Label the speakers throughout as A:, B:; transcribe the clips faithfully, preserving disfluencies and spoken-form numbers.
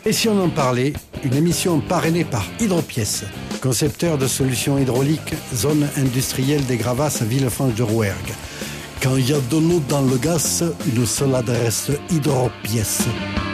A: Et si on en parlait, une émission parrainée par Hydropièces, concepteur de solutions hydrauliques, zone industrielle des Gravasses, Villefranche de Rouergue. Quand il y a de l'eau dans le gaz, une seule adresse, Hydropièces.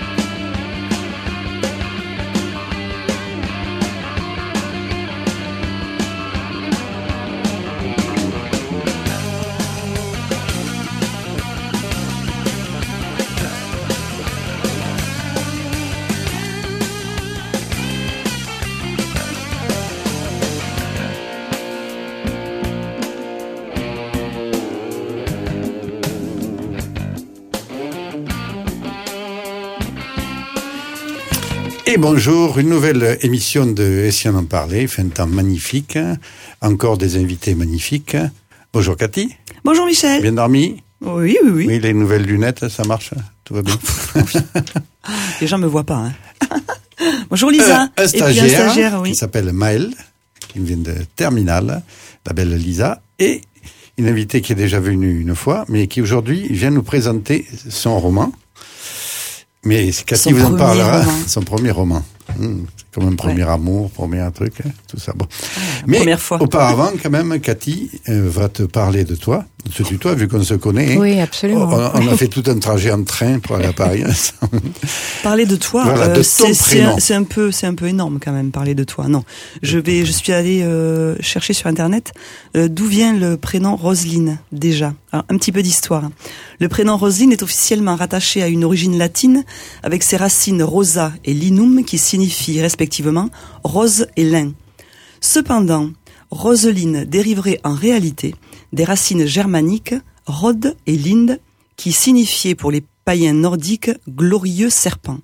A: Et bonjour, une nouvelle émission de Et si on en parlait, il fait un temps magnifique, encore des invités magnifiques. Bonjour Cathy.
B: Bonjour Michel.
A: Bien dormi?
B: Oui, oui, oui.
A: Oui, les nouvelles lunettes, ça marche? Tout va bien?
B: Les gens me voient pas, hein. Bonjour Lisa.
A: Euh, un stagiaire,
B: Et puis un stagiaire oui.
A: qui s'appelle Maël, qui vient de Terminal, la belle Lisa, et une invitée qui est déjà venue une fois, mais qui aujourd'hui vient nous présenter son roman. Mais Cathy
B: son
A: vous en parlera,
B: roman.
A: son premier roman. Mmh, c'est comme un premier ouais. amour, premier truc, hein, tout ça. Bon.
B: Ah,
A: mais
B: première fois.
A: Auparavant, quand même, Cathy euh, va te parler de toi, de toi, vu qu'on se connaît.
C: Oui, absolument.
A: On, on a fait tout un trajet en train pour aller à Paris.
B: Parler de toi,
A: voilà,
B: euh,
A: de
B: c'est, c'est, un,
C: hein.
B: c'est un peu, c'est un peu énorme quand même. Parler de toi, non. Je vais, je suis allée euh, chercher sur internet euh, d'où vient le prénom Roselyne déjà. Alors, un petit peu d'histoire. Le prénom Roselyne est officiellement rattaché à une origine latine avec ses racines rosa et linum qui signifient respectivement rose et lin. Cependant, Roseline dériverait en réalité des racines germaniques rod et lind qui signifiaient pour les païens nordiques glorieux serpent.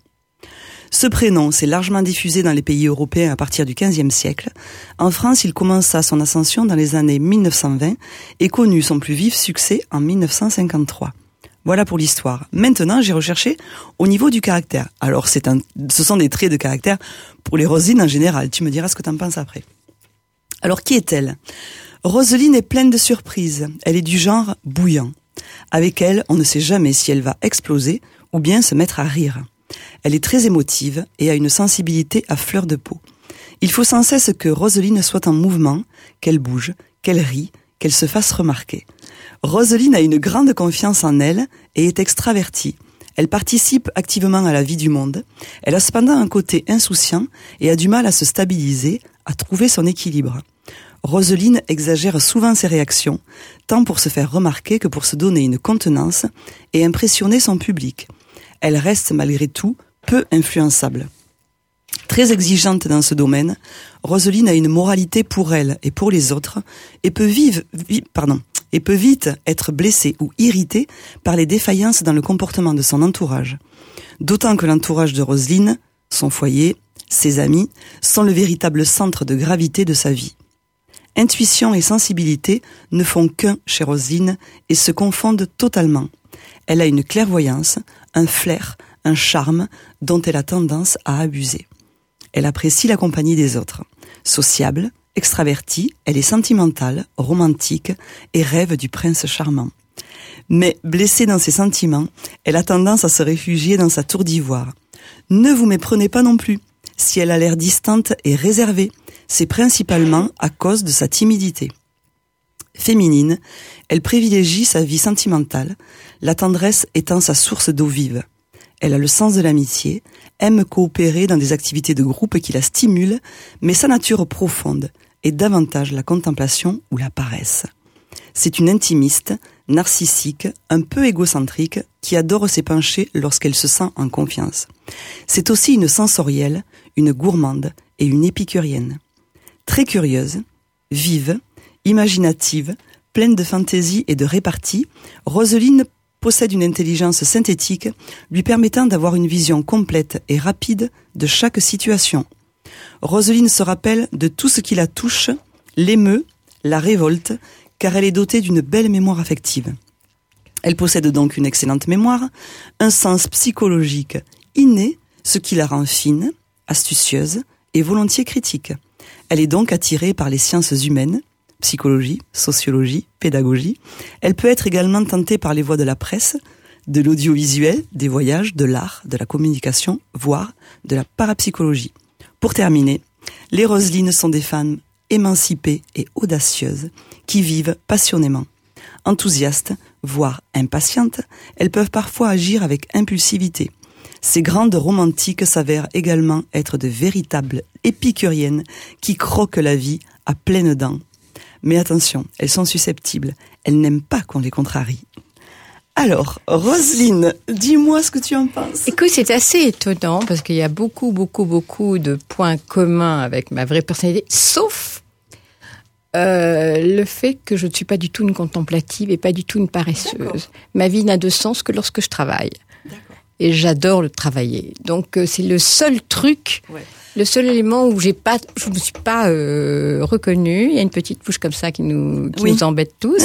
B: Ce prénom s'est largement diffusé dans les pays européens à partir du quinzième siècle. En France, il commença son ascension dans les années mille neuf cent vingt et connut son plus vif succès en mille neuf cent cinquante-trois. Voilà pour l'histoire. Maintenant, j'ai recherché au niveau du caractère. Alors, c'est un, ce sont des traits de caractère pour les Roselines en général. Tu me diras ce que tu en penses après. Alors, qui est-elle ? Roseline est pleine de surprises. Elle est du genre bouillant. Avec elle, on ne sait jamais si elle va exploser ou bien se mettre à rire. Elle est très émotive et a une sensibilité à fleur de peau. Il faut sans cesse que Roseline soit en mouvement, qu'elle bouge, qu'elle rit, qu'elle se fasse remarquer. Roseline a une grande confiance en elle et est extravertie. Elle participe activement à la vie du monde. Elle a cependant un côté insouciant et a du mal à se stabiliser, à trouver son équilibre. Roseline exagère souvent ses réactions, tant pour se faire remarquer que pour se donner une contenance et impressionner son public. Elle reste malgré tout peu influençable. Très exigeante dans ce domaine, Roseline a une moralité pour elle et pour les autres et peut, vive, vi, pardon, et peut vite être blessée ou irritée par les défaillances dans le comportement de son entourage. D'autant que l'entourage de Roseline, son foyer, ses amis, sont le véritable centre de gravité de sa vie. Intuition et sensibilité ne font qu'un chez Roseline et se confondent totalement. Elle a une clairvoyance, un flair, un charme dont elle a tendance à abuser. Elle apprécie la compagnie des autres. Sociable, extravertie, elle est sentimentale, romantique et rêve du prince charmant. Mais blessée dans ses sentiments, elle a tendance à se réfugier dans sa tour d'ivoire. Ne vous méprenez pas non plus. Si elle a l'air distante et réservée, c'est principalement à cause de sa timidité. Féminine, elle privilégie sa vie sentimentale, la tendresse étant sa source d'eau vive. Elle a le sens de l'amitié, aime coopérer dans des activités de groupe qui la stimulent, mais sa nature profonde est davantage la contemplation ou la paresse. C'est une intimiste, narcissique, un peu égocentrique, qui adore s'épancher lorsqu'elle se sent en confiance. C'est aussi une sensorielle, une gourmande et une épicurienne. Très curieuse, vive, imaginative, pleine de fantaisie et de répartie, Roseline possède une intelligence synthétique lui permettant d'avoir une vision complète et rapide de chaque situation. Roseline se rappelle de tout ce qui la touche, l'émeut, la révolte, car elle est dotée d'une belle mémoire affective. Elle possède donc une excellente mémoire, un sens psychologique inné, ce qui la rend fine, astucieuse et volontiers critique. Elle est donc attirée par les sciences humaines, psychologie, sociologie, pédagogie. Elle peut être également tentée par les voies de la presse, de l'audiovisuel, des voyages, de l'art, de la communication, voire de la parapsychologie. Pour terminer, les Roselines sont des femmes émancipées et audacieuses qui vivent passionnément. Enthousiastes, voire impatientes, elles peuvent parfois agir avec impulsivité. Ces grandes romantiques s'avèrent également être de véritables épicuriennes qui croquent la vie à pleines dents. Mais attention, elles sont susceptibles, elles n'aiment pas qu'on les contrarie. Alors, Roseline, dis-moi ce que tu en penses.
C: Écoute, c'est assez étonnant parce qu'il y a beaucoup, beaucoup, beaucoup de points communs avec ma vraie personnalité, sauf euh, le fait que je ne suis pas du tout une contemplative et pas du tout une paresseuse. D'accord. Ma vie n'a de sens que lorsque je travaille. D'accord. Et j'adore le travailler. Donc, euh, c'est le seul truc, ouais. le seul élément où j'ai pas, je ne me suis pas euh, reconnue. Il y a une petite touche comme ça qui nous, qui oui. nous embête tous.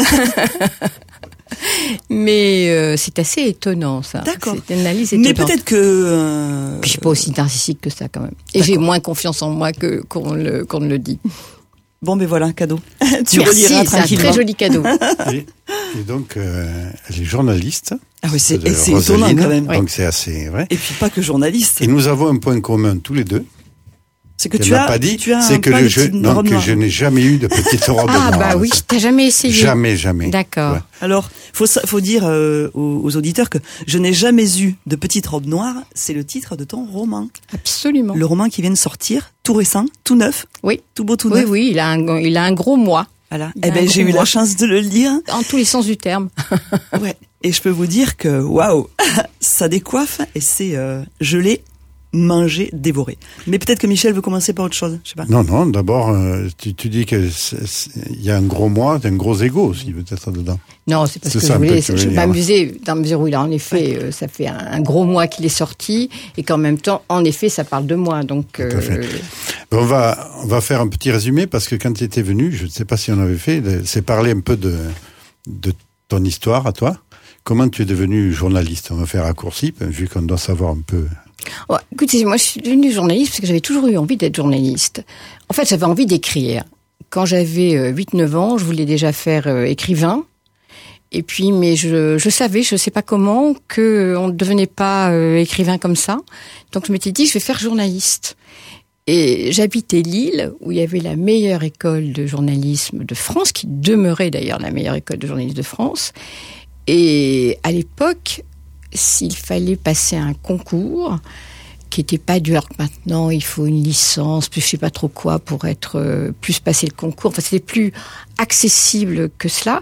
C: Mais euh, c'est assez étonnant, ça. D'accord. C'est une analyse étonnante.
B: Mais peut-être que... Euh...
C: Puis je suis pas aussi narcissique que ça, quand même. Et D'accord. j'ai moins confiance en moi que qu'on le qu'on ne le dit.
B: Bon, ben voilà, un cadeau. tu
C: Merci,
B: reliras
C: c'est
B: tranquillement.
C: un très joli cadeau.
A: Et, et donc, euh, elle est journaliste.
B: Ah oui, c'est, et c'est étonnant quand même.
A: Donc oui. c'est assez vrai.
B: Et puis pas que journaliste.
A: Et nous avons un point commun tous les deux.
B: C'est que tu as,
A: pas dit,
B: tu as
A: c'est que je, non, que je n'ai jamais eu de petite robe
C: ah,
A: noire.
C: Ah bah oui, t'as jamais essayé.
A: Jamais, jamais.
C: D'accord. Ouais.
B: Alors, faut faut dire euh, aux, aux auditeurs que je n'ai jamais eu de petite robe noire. C'est le titre de ton roman.
C: Absolument.
B: Le roman qui vient de sortir, tout récent, tout neuf.
C: Oui.
B: Tout beau, tout
C: oui,
B: neuf.
C: Oui, oui, il a un, il a un gros mois.
B: Voilà. Eh ben, j'ai eu la chance de le lire.
C: En tous les sens du terme.
B: Ouais. Et je peux vous dire que, waouh, ça décoiffe et c'est, euh, je l'ai manger, dévorer. Mais peut-être que Michel veut commencer par autre chose, je sais pas.
A: Non, non, d'abord, euh, tu, tu dis que il y a un gros moi, un gros ego aussi, peut-être, dedans.
C: Non, c'est parce c'est que je voulais, que je m'amusais, dans la mesure où il a, en effet, euh, ça fait un, un gros mois qu'il est sorti, et qu'en même temps, en effet, ça parle de moi, donc... Euh...
A: On va, on va faire un petit résumé, parce que quand tu étais venu, je ne sais pas si on avait fait, c'est parler un peu de, de ton histoire à toi. Comment tu es devenu journaliste? On va faire raccourci, vu qu'on doit savoir un peu...
C: Ouais, écoutez, moi je suis devenue journaliste parce que j'avais toujours eu envie d'être journaliste. En fait, j'avais envie d'écrire. Quand j'avais euh, huit neuf ans, je voulais déjà faire euh, écrivain. Et puis, mais je, je savais, je sais pas comment, que on ne devenait pas euh, écrivain comme ça. Donc je m'étais dit, je vais faire journaliste. Et j'habitais Lille, où il y avait la meilleure école de journalisme de France, qui demeurait d'ailleurs la meilleure école de journalisme de France. Et à l'époque, s'il fallait passer un concours, qui n'était pas dur maintenant, il faut une licence, plus je sais pas trop quoi, pour être euh, plus passer le concours. Enfin, c'était plus accessible que cela.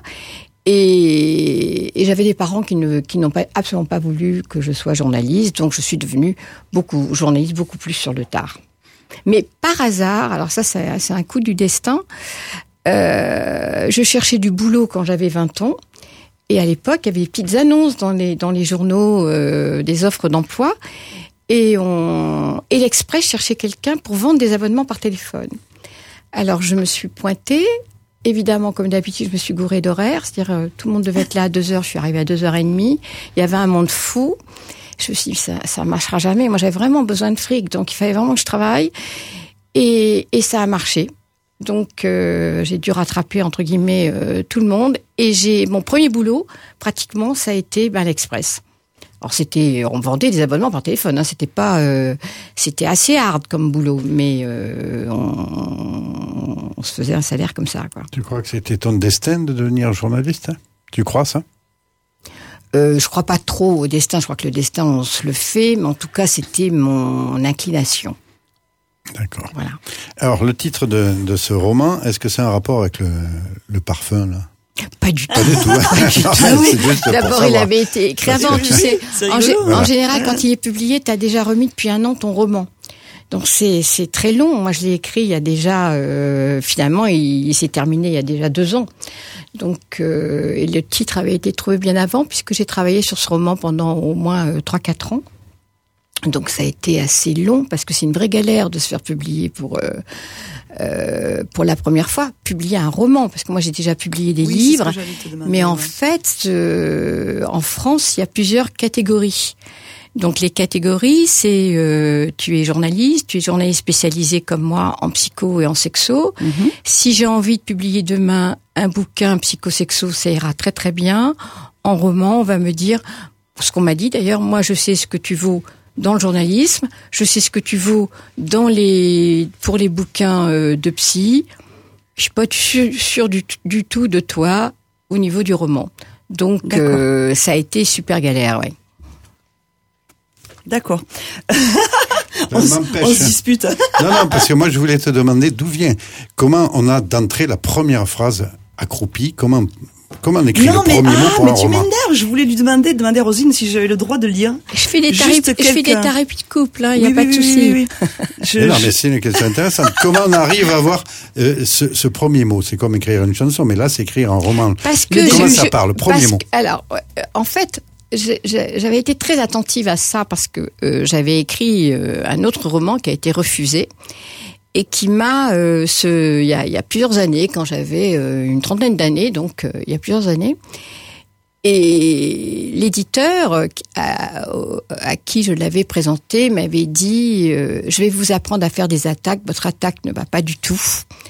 C: Et, et j'avais des parents qui ne qui n'ont pas absolument pas voulu que je sois journaliste, donc je suis devenue beaucoup journaliste, beaucoup plus sur le tard. Mais par hasard, alors ça c'est, c'est un coup du destin. Euh, je cherchais du boulot quand j'avais vingt ans. Et à l'époque, il y avait des petites annonces dans les dans les journaux, euh, des offres d'emploi, et on et l'Express cherchait quelqu'un pour vendre des abonnements par téléphone. Alors je me suis pointée. Évidemment, comme d'habitude, je me suis gourée d'horaire, c'est-à-dire euh, tout le monde devait être là à deux heures, je suis arrivée à deux heures et demie. Il y avait un monde fou. Je me suis dit ça ça marchera jamais. Moi, j'avais vraiment besoin de fric, donc il fallait vraiment que je travaille. Et et ça a marché. Donc euh, j'ai dû rattraper entre guillemets euh, tout le monde, et j'ai mon premier boulot pratiquement ça a été ben, l'Express. Alors c'était on vendait des abonnements par téléphone, hein, c'était pas euh, c'était assez hard comme boulot, mais euh, on, on se faisait un salaire comme ça, quoi.
A: Tu crois que c'était ton destin de devenir journaliste, hein? Tu crois ça?
C: Euh, je crois pas trop au destin. Je crois que le destin on se le fait, mais en tout cas c'était mon inclination.
A: D'accord.
C: Voilà.
A: Alors, le titre de, de ce roman, est-ce que c'est un rapport avec le, le parfum, là?
C: Pas du tout.
A: Pas du tout.
C: Pas du tout. D'abord, il avait été écrit avant, tu sais. En, g- voilà. en général, quand il est publié, t'as déjà remis depuis un an ton roman. Donc, c'est, c'est très long. Moi, je l'ai écrit il y a déjà, euh, finalement, il, il s'est terminé il y a déjà deux ans. Donc, euh, et le titre avait été trouvé bien avant, puisque j'ai travaillé sur ce roman pendant au moins euh, trois quatre ans. Donc ça a été assez long parce que c'est une vraie galère de se faire publier pour euh, euh, pour la première fois, publier un roman, parce que moi j'ai déjà publié des
B: oui,
C: livres,
B: demander,
C: mais en
B: ouais.
C: fait euh, en France il y a plusieurs catégories. Donc les catégories, c'est euh, tu es journaliste, tu es journaliste spécialisé comme moi en psycho et en sexo. Mm-hmm. Si j'ai envie de publier demain un bouquin psycho-sexo, ça ira très très bien. En roman, on va me dire ce qu'on m'a dit d'ailleurs, moi je sais ce que tu vaux dans le journalisme, je sais ce que tu vaux dans les pour les bouquins euh, de psy. Je suis pas sûre sûr du, du tout de toi au niveau du roman. Donc euh, ça a été super galère, ouais.
B: D'accord. on, s- on se dispute.
A: Non, non, parce que moi je voulais te demander d'où vient, comment on a d'entrée la première phrase accroupie, comment comment on écrit
B: non,
A: le
B: mais,
A: premier
B: ah,
A: mot pour
B: mais
A: un
B: tu
A: roman.
B: m'énerves. Je voulais lui demander, demander à Roselyne si j'avais le droit de lire.
C: Je fais des
B: Juste
C: thérapies, je fais des
B: quelqu'un.
C: thérapies de couple, hein, il y a
B: Oui,
C: pas
B: oui,
C: de
B: oui,
C: souci.
B: oui, oui. Je,
A: Mais non,
B: je-
A: mais c'est une question intéressante. Comment on arrive à avoir euh, ce, ce premier mot? C'est comme écrire une chanson, mais là c'est écrire un roman.
C: Parce que
A: Comment
C: je-
A: ça
C: je-
A: part, le premier
C: parce
A: mot?
C: que- Alors, euh, en fait, j'ai- j'ai- j'avais été très attentive à ça parce que euh, j'avais écrit euh, un autre roman qui a été refusé et qui m'a, euh, ce, il y a, il y a plusieurs années, quand j'avais euh, une trentaine d'années, donc euh, il y a plusieurs années, et l'éditeur euh, à, à qui je l'avais présenté m'avait dit euh, je vais vous apprendre à faire des attaques, votre attaque ne va pas du tout.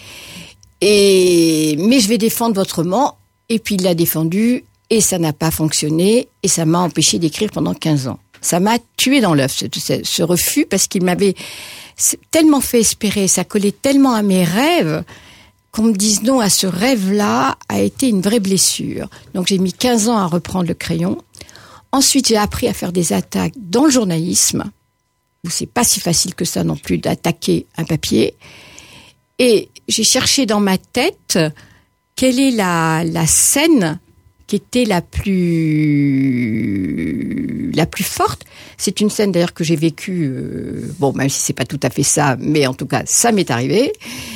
C: Et mais je vais défendre votre roman. Et puis il l'a défendu et ça n'a pas fonctionné et ça m'a empêché d'écrire pendant quinze ans. Ça m'a tué dans l'œuf ce, ce, ce refus parce qu'il m'avait tellement fait espérer, ça collait tellement à mes rêves qu'on me dise non à ce rêve-là a été une vraie blessure. Donc j'ai mis quinze ans à reprendre le crayon. Ensuite j'ai appris à faire des attaques dans le journalisme où c'est pas si facile que ça non plus d'attaquer un papier. Et j'ai cherché dans ma tête quelle est la, la scène qui était la plus la plus forte. C'est une scène d'ailleurs que j'ai vécue, euh, bon même si c'est pas tout à fait ça, mais en tout cas ça m'est arrivé.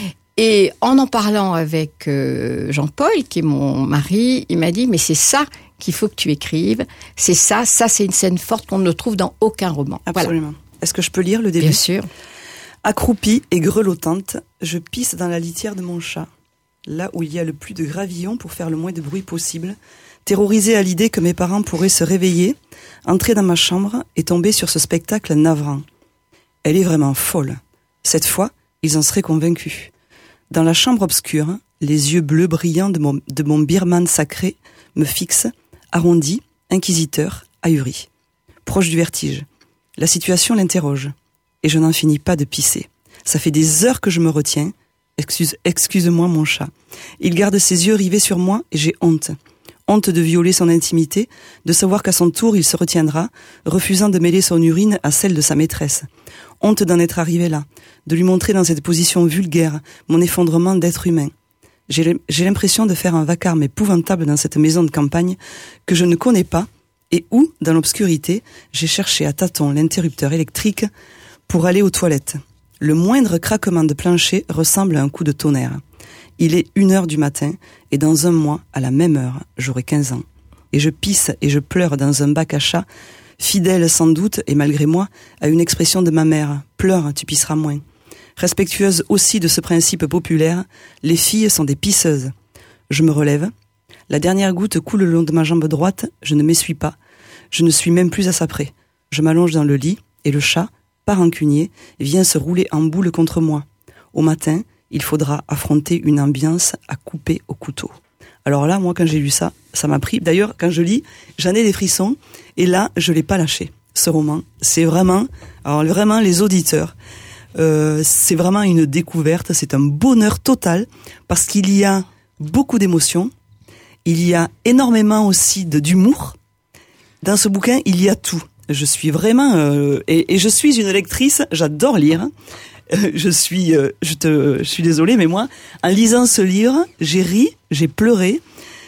C: Et en en parlant avec euh, Jean-Paul, qui est mon mari, il m'a dit mais c'est ça qu'il faut que tu écrives, c'est ça, ça c'est une scène forte qu'on ne trouve dans aucun roman.
B: Absolument. Voilà. Est-ce que je peux lire le début?
C: Bien sûr.
B: Accroupie et grelottante, je pisse dans la litière de mon chat, là où il y a le plus de gravillons pour faire le moins de bruit possible, terrorisée à l'idée que mes parents pourraient se réveiller, entrer dans ma chambre et tomber sur ce spectacle navrant. Elle est vraiment folle. Cette fois, ils en seraient convaincus. Dans la chambre obscure, les yeux bleus brillants de mon, de mon birman sacré me fixent, arrondi, inquisiteur, ahuri. Proche du vertige. La situation l'interroge. Et je n'en finis pas de pisser. Ça fait des heures que je me retiens. Excuse, excuse-moi mon chat. Il garde ses yeux rivés sur moi et j'ai honte. Honte de violer son intimité, de savoir qu'à son tour il se retiendra, refusant de mêler son urine à celle de sa maîtresse. Honte d'en être arrivé là, de lui montrer dans cette position vulgaire mon effondrement d'être humain. J'ai, j'ai l'impression de faire un vacarme épouvantable dans cette maison de campagne que je ne connais pas et où, dans l'obscurité, j'ai cherché à tâtons l'interrupteur électrique pour aller aux toilettes. Le moindre craquement de plancher ressemble à un coup de tonnerre. Il est une heure du matin, et dans un mois, à la même heure, j'aurai quinze ans. Et je pisse et je pleure dans un bac à chat, fidèle sans doute, et malgré moi, à une expression de ma mère, « Pleure, tu pisseras moins ». Respectueuse aussi de ce principe populaire, les filles sont des pisseuses. Je me relève. La dernière goutte coule le long de ma jambe droite, je ne m'essuie pas. Je ne suis même plus à sa près. Je m'allonge dans le lit, et le chat, pas rancunier, vient se rouler en boule contre moi. Au matin, il faudra affronter une ambiance à couper au couteau. Alors là, moi, quand j'ai lu ça, ça m'a pris. D'ailleurs, quand je lis, j'en ai des frissons. Et là, je l'ai pas lâché. Ce roman, c'est vraiment, alors vraiment les auditeurs, euh, c'est vraiment une découverte. C'est un bonheur total parce qu'il y a beaucoup d'émotions. Il y a énormément aussi de d'humour. Dans ce bouquin, il y a tout. Je suis vraiment euh, et, et je suis une lectrice. J'adore lire. Euh, je suis, euh, je te, je suis désolée, mais moi, en lisant ce livre, j'ai ri, j'ai pleuré.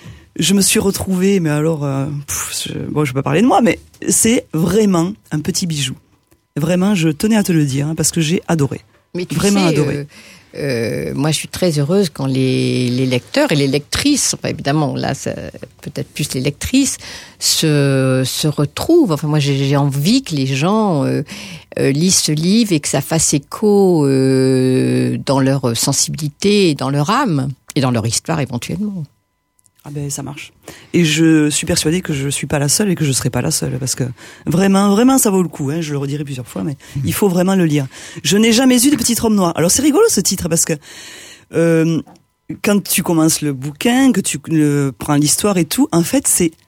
B: Je me suis retrouvée, mais alors, euh, pff, je, bon, je peux pas parler de moi, mais c'est vraiment un petit bijou. Vraiment, je tenais à te le dire hein, parce que j'ai adoré.
C: Mais tu
B: vraiment
C: sais,
B: adoré.
C: Euh, euh, moi, je suis très heureuse quand les, les lecteurs et les lectrices, enfin, évidemment, là, ça, peut-être plus les lectrices, se, se retrouvent. Enfin, moi, j'ai, j'ai envie que les gens euh, euh, lisent ce livre et que ça fasse écho euh, dans leur sensibilité, dans leur âme et dans leur histoire éventuellement.
B: Ah ben ça marche. Et je suis persuadée que je suis pas la seule et que je serai pas la seule parce que vraiment, vraiment ça vaut le coup. Hein, je le redirai plusieurs fois, mais il faut vraiment le lire. Je n'ai jamais eu de Petite robe noire. Alors c'est rigolo ce titre parce que euh, quand tu commences le bouquin, que tu le, prends l'histoire et tout, en fait c'est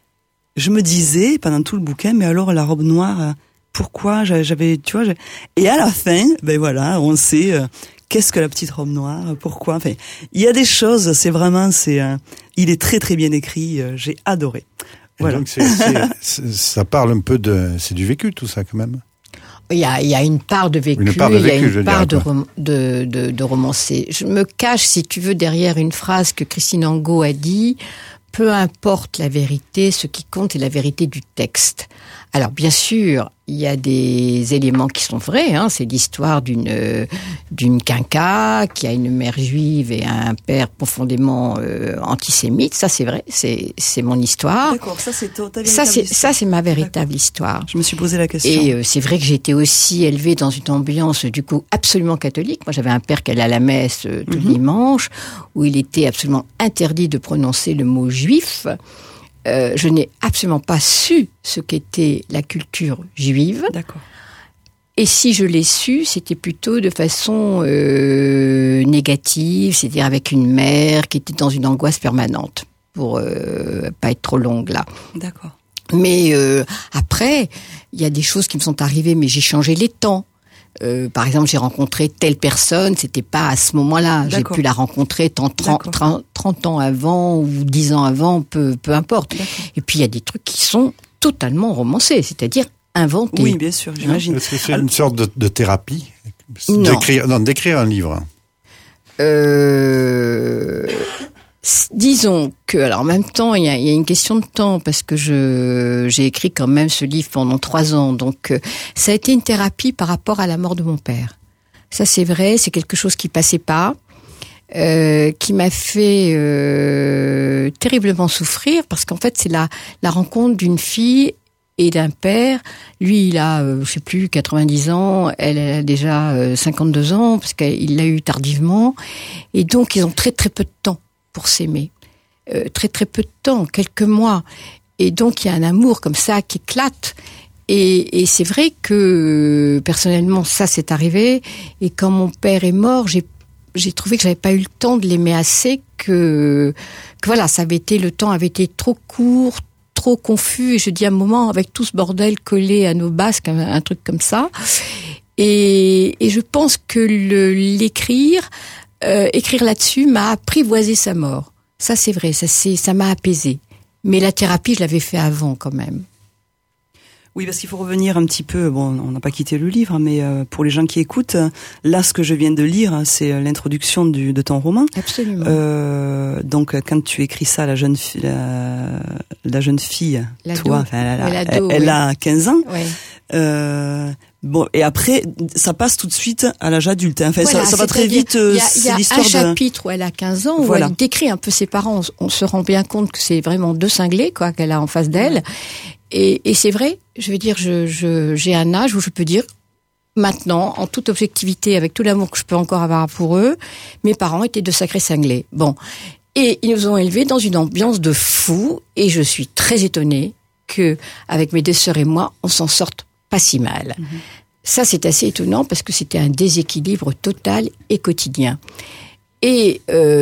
B: je me disais pendant tout le bouquin, mais alors la robe noire, pourquoi j'avais, tu vois, et à la fin, ben voilà, on sait euh, qu'est-ce que la petite robe noire, pourquoi. Enfin, il y a des choses, c'est vraiment, c'est, euh, il est très très bien écrit, euh, j'ai adoré. Voilà.
A: Donc c'est, c'est, c'est, ça parle un peu de, c'est du vécu tout ça quand même.
C: Il y a, il y a une part de vécu,
A: une part de vécu,
C: il y a une part de,
A: dire,
C: rom- de, de, de romancé. Je me cache, si tu veux, derrière une phrase que Christine Angot a dit, peu importe la vérité, ce qui compte est la vérité du texte. Alors bien sûr, il y a des éléments qui sont vrais, hein. C'est l'histoire d'une euh, d'une quinca qui a une mère juive et un père profondément euh, antisémite. Ça c'est vrai, c'est c'est mon histoire.
B: D'accord, ça c'est ta véritable
C: ça c'est
B: histoire.
C: ça c'est ma véritable
B: D'accord.
C: histoire.
B: Je me suis posé la question.
C: Et euh, c'est vrai que j'ai été aussi élevée dans une ambiance du coup absolument catholique. Moi j'avais un père qui allait à la messe euh, tout
B: Mm-hmm.
C: dimanche, où il était absolument interdit de prononcer le mot juif. Euh, je n'ai absolument pas su ce qu'était la culture juive.
B: D'accord.
C: Et si je l'ai su, c'était plutôt de façon euh, négative, c'est-à-dire avec une mère qui était dans une angoisse permanente, pour euh, pas être trop longue là.
B: D'accord.
C: Mais euh, après, il y a des choses qui me sont arrivées, mais j'ai changé les temps. Euh, par exemple, j'ai rencontré telle personne, c'était pas à ce moment-là.
B: D'accord.
C: J'ai pu la rencontrer trente, trente, trente ans avant ou dix ans avant, peu, peu importe.
B: D'accord.
C: Et puis il y a des trucs qui sont totalement romancés, c'est-à-dire inventés.
B: Oui, bien sûr, j'imagine.
A: Est-ce que c'est une sorte de, de thérapie
C: Non.
A: d'écrire, non, d'écrire un livre.
C: Euh, disons que, alors en même temps, il y a, il y a une question de temps parce que je j'ai écrit quand même ce livre pendant trois ans, donc euh, ça a été une thérapie par rapport à la mort de mon père. Ça c'est vrai, c'est quelque chose qui passait pas, euh, qui m'a fait euh, terriblement souffrir parce qu'en fait c'est la la rencontre d'une fille et d'un père. Lui, il a, euh, je sais plus, quatre-vingt-dix ans. Elle, elle a déjà euh, cinquante-deux ans parce qu'il l'a eu tardivement. Et donc, ils ont très très peu de temps pour s'aimer. Euh, très très peu de temps, quelques mois. Et donc, il y a un amour comme ça qui éclate. Et, et c'est vrai que, personnellement, ça c'est arrivé. Et quand mon père est mort, j'ai j'ai trouvé que j'avais pas eu le temps de l'aimer assez, que, que voilà, ça avait été, le temps avait été trop court, trop confus, et je dis à un moment, avec tout ce bordel collé à nos basques, un, un truc comme ça. Et, et je pense que le, l'écrire, euh, écrire là-dessus m'a apprivoisé sa mort. Ça, c'est vrai, ça, c'est, ça m'a apaisé. Mais la thérapie, je l'avais fait avant, quand même.
B: Oui, parce qu'il faut revenir un petit peu, bon, on n'a pas quitté le livre, mais euh, pour les gens qui écoutent, là, ce que je viens de lire, c'est l'introduction du, de ton roman.
C: Absolument.
B: Euh, donc, quand tu écris ça, la jeune fille, la, la jeune fille,
C: L'ado.
B: toi, enfin, elle,
C: Ouais,
B: a,
C: l'ado,
B: elle, elle
C: oui.
B: a quinze ans.
C: Ouais.
B: Euh, bon, et après, ça passe tout de suite à l'âge adulte. Hein. Enfin,
C: Voilà,
B: ça, ça va très
C: c'est-à-dire,
B: vite. Euh,
C: Il y a, il y a
B: c'est l'histoire
C: un
B: de...
C: chapitre où elle a quinze ans, où
B: Voilà.
C: elle décrit un peu ses parents. On, on se rend bien compte que c'est vraiment deux cinglés, quoi, qu'elle a en face d'elle.
B: Ouais.
C: Et, et c'est vrai, je veux dire, je, je, j'ai un âge où je peux dire, maintenant, en toute objectivité, avec tout l'amour que je peux encore avoir pour eux, mes parents étaient de sacrés cinglés. Bon. Et ils nous ont élevés dans une ambiance de fou, et je suis très étonnée que, avec mes deux sœurs et moi, on s'en sorte pas si mal. Mm-hmm. Ça, c'est assez étonnant parce que c'était un déséquilibre total et quotidien. Et,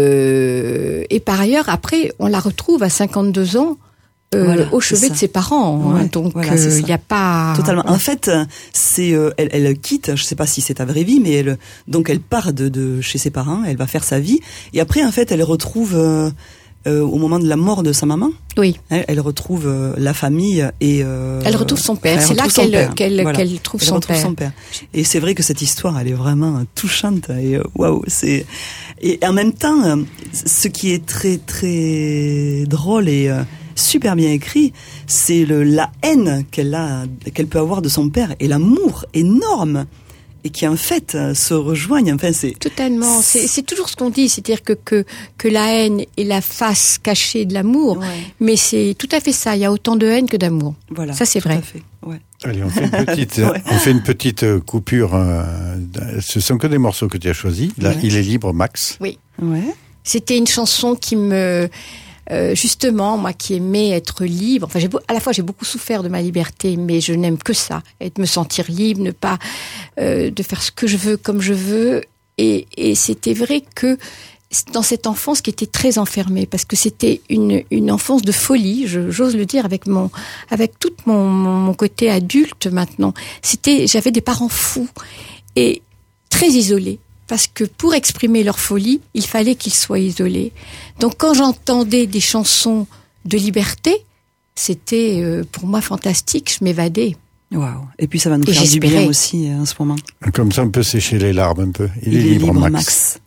C: euh, et par ailleurs, après, on la retrouve à cinquante-deux ans, Euh,
B: voilà,
C: au chevet de ses parents,
B: ouais,
C: hein, donc il
B: voilà,
C: euh, y a pas
B: totalement. En fait, c'est euh, elle, elle quitte. Je sais pas si c'est ta vraie vie, mais elle donc elle part de, de chez ses parents. Elle va faire sa vie et après en fait elle retrouve euh, euh, au moment de la mort de sa maman.
C: Oui.
B: Elle, elle retrouve euh, la famille et euh,
C: elle retrouve son père. C'est là qu'elle
B: père.
C: qu'elle
B: voilà.
C: qu'elle trouve,
B: elle
C: son,
B: retrouve
C: père.
B: son père. Et c'est vrai que cette histoire, elle est vraiment touchante et waouh, wow, c'est et en même temps, ce qui est très très drôle et euh, super bien écrit, c'est le, la haine qu'elle a, qu'elle peut avoir de son père et l'amour énorme et qui en fait se rejoignent. Enfin, c'est
C: totalement. C'est, c'est toujours ce qu'on dit, c'est-à-dire que que que la haine est la face cachée de l'amour,
B: ouais.
C: Mais c'est tout à fait ça. Il y a autant de haine que d'amour.
B: Voilà,
C: ça c'est
B: tout
C: vrai.
B: À fait. Ouais.
A: Allez, on fait une petite,
B: ouais.
A: on fait une petite coupure. Euh, ce sont que des morceaux que tu as choisis. Là, ouais. Il est libre, Max.
C: Oui.
B: Ouais.
C: C'était une chanson qui me Euh, justement, moi qui aimais être libre, enfin, j'ai beau, à la fois j'ai beaucoup souffert de ma liberté, mais je n'aime que ça, être me sentir libre, ne pas euh, de faire ce que je veux comme je veux. Et, et c'était vrai que dans cette enfance qui était très enfermée, parce que c'était une, une enfance de folie, je, j'ose le dire, avec mon, avec tout mon, mon, mon côté adulte maintenant. C'était, j'avais des parents fous et très isolés, parce que pour exprimer leur folie, il fallait qu'ils soient isolés. Donc quand j'entendais des chansons de liberté, c'était euh, pour moi fantastique, je m'évadais.
B: Waouh. Et puis ça va nous
C: Et
B: faire du
C: j'espérais.
B: bien aussi euh, en ce moment.
A: Comme ça, on peut sécher les larmes un peu. Il,
B: Il
A: est,
B: est
A: libre,
B: libre,
A: Max.
B: Max.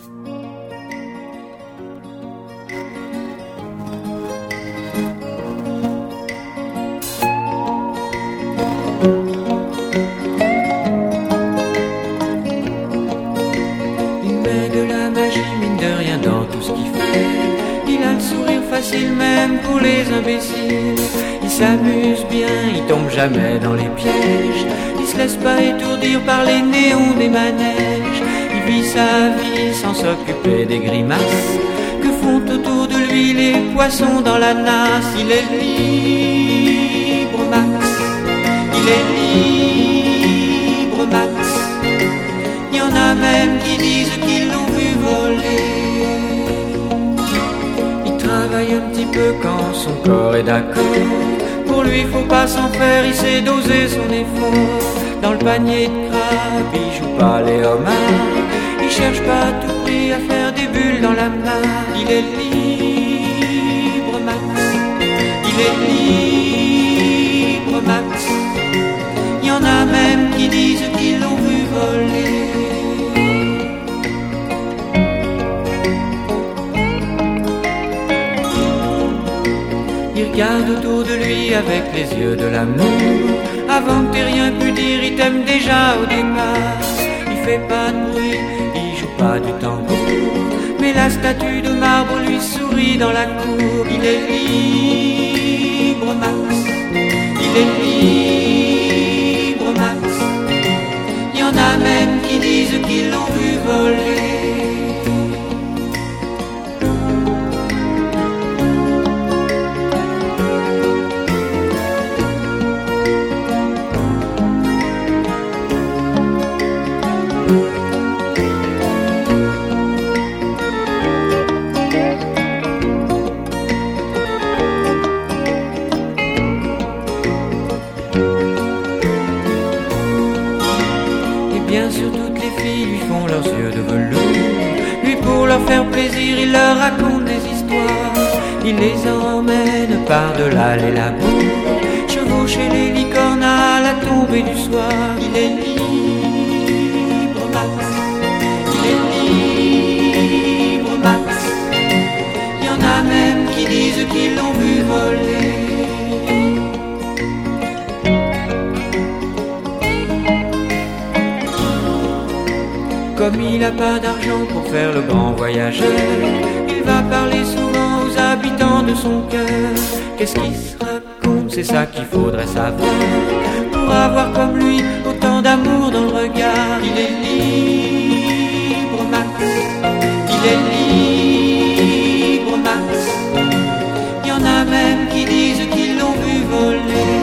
D: Il met de la magie, mine de rien, dans tout ce qu'il fait. Il a le sourire facile même pour les imbéciles. Il s'amuse bien, il tombe jamais dans les pièges. Il se laisse pas étourdir par les néons des manèges. Il vit sa vie sans s'occuper des grimaces que font autour de lui les poissons dans la nasse. Il est libre, Max. Il est libre, Max. Il y en a même qui disent qu'ils l'ont vu voler. Il travaille un petit peu quand son corps est d'accord. Pour lui, faut pas s'en faire, il sait doser son effort. Dans le panier de crabe, il joue pas les homards. Il cherche pas à tout prix à faire des bulles dans la main. Il est libre, Max. Il est libre, Max. Il y en a même qui disent qu'ils l'ont vu voler. Il regarde autour de lui avec les yeux de l'amour. Avant que t'aies rien pu dire, il t'aime déjà au départ. Il fait pas de bruit, il joue pas du tambour, mais la statue de marbre lui sourit dans la cour. Il est libre, Max. Il est libre, Max. Il y en a même qui disent qu'ils l'ont vu voler. Bien sûr, toutes les filles lui font leurs yeux de velours. Lui, pour leur faire plaisir, il leur raconte des histoires. Il les emmène par-delà les labos, chevaucher les licornes à la tombée du soir. Il est libre, Max. Il est libre, Max. Il y en a même qui disent qu'ils l'ont vu voler. Comme il n'a pas d'argent pour faire le grand voyageur, il va parler souvent aux habitants de son cœur. Qu'est-ce qu'il se raconte, c'est ça qu'il faudrait savoir, pour avoir comme lui autant d'amour dans le regard. Il est libre, Max. Il est libre, Max. Il y en a même qui disent qu'ils l'ont vu voler.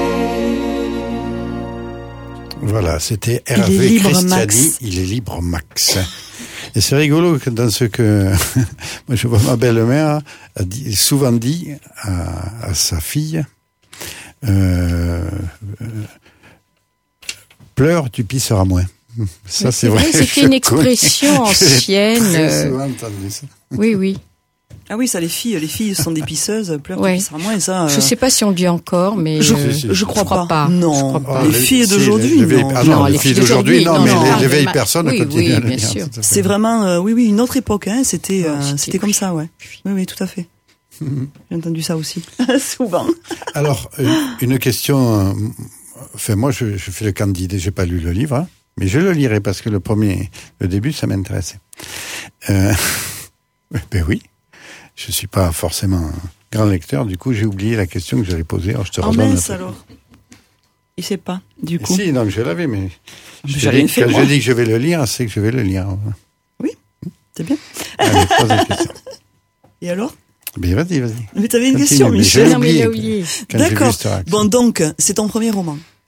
A: Voilà, c'était
B: Il est
A: Hervé
B: libre,
A: Christiani,
B: Max.
A: il est libre Max. Et c'est rigolo que dans ce que moi je vois ma belle-mère a dit, souvent dit à, à sa fille, euh, euh, pleure, tu pisseras moins. Ça,
C: Mais
A: c'est vrai.
C: C'était
A: je
C: une
A: connais.
C: expression
A: J'ai
C: ancienne.
A: très
C: euh,
A: souvent entendu ça.
C: Oui, oui.
B: Ah oui, ça, les filles, les filles sont des pisseuses, pleurent,
C: Ouais.
B: tu pisseras moins, et ça. euh,
C: Je sais pas si on le dit encore, mais
B: Je,
C: euh,
A: Si, si.
B: je crois
C: Je crois
B: pas.
C: pas.
B: Non,
C: Je crois pas.
B: les
A: Ah,
B: filles
A: si,
B: d'aujourd'hui,
A: les- les vieilles-
B: non.
A: ah non,
C: Non,
A: les
C: les
A: filles
C: filles
A: d'aujourd'hui, non,
C: d'aujourd'hui,
A: mais
C: non,
A: les,
C: non.
A: les vieilles
C: Ah,
A: personnes
C: oui,
A: continuent
C: oui,
A: à le
C: bien
A: dire.
C: sûr.
A: tout à fait.
B: C'est vraiment, euh, oui, oui, une autre époque, hein. C'était,
C: Oh,
B: euh,
C: c'était
B: c'était comme
C: plus.
B: ça, ouais. Oui, oui, tout à fait. J'ai entendu ça aussi, souvent.
A: Alors, euh, une question. euh, Enfin, moi, je, je fais le candidat. J'ai pas lu le livre, hein, mais je le lirai parce que le premier, le début, ça m'intéressait. Euh, ben oui, je suis pas forcément un grand lecteur. Du coup, j'ai oublié la question que j'allais poser. Alors, je te
B: Oh
A: redonne.
B: mince,
A: un peu.
B: alors. Il sait pas, du coup.
A: Si, donc je l'avais, mais je
B: J'ai
A: te
B: rien
A: dis-
B: fait,
A: quand
B: moi.
A: je dis que je vais le lire, c'est que je vais le lire.
B: C'est bien.
A: Allez, pose la question.
B: Et alors?
A: Mais vas-y, vas-y.
B: Mais t'avais une
A: Continue,
B: question,
A: mais
B: Michel.
A: j'ai
C: non, mais il a
A: oublié.
C: oublié.
A: Quand j'ai vu
B: D'accord.
A: cette réaction.
B: Bon, donc, c'est ton premier roman.
C: Oui.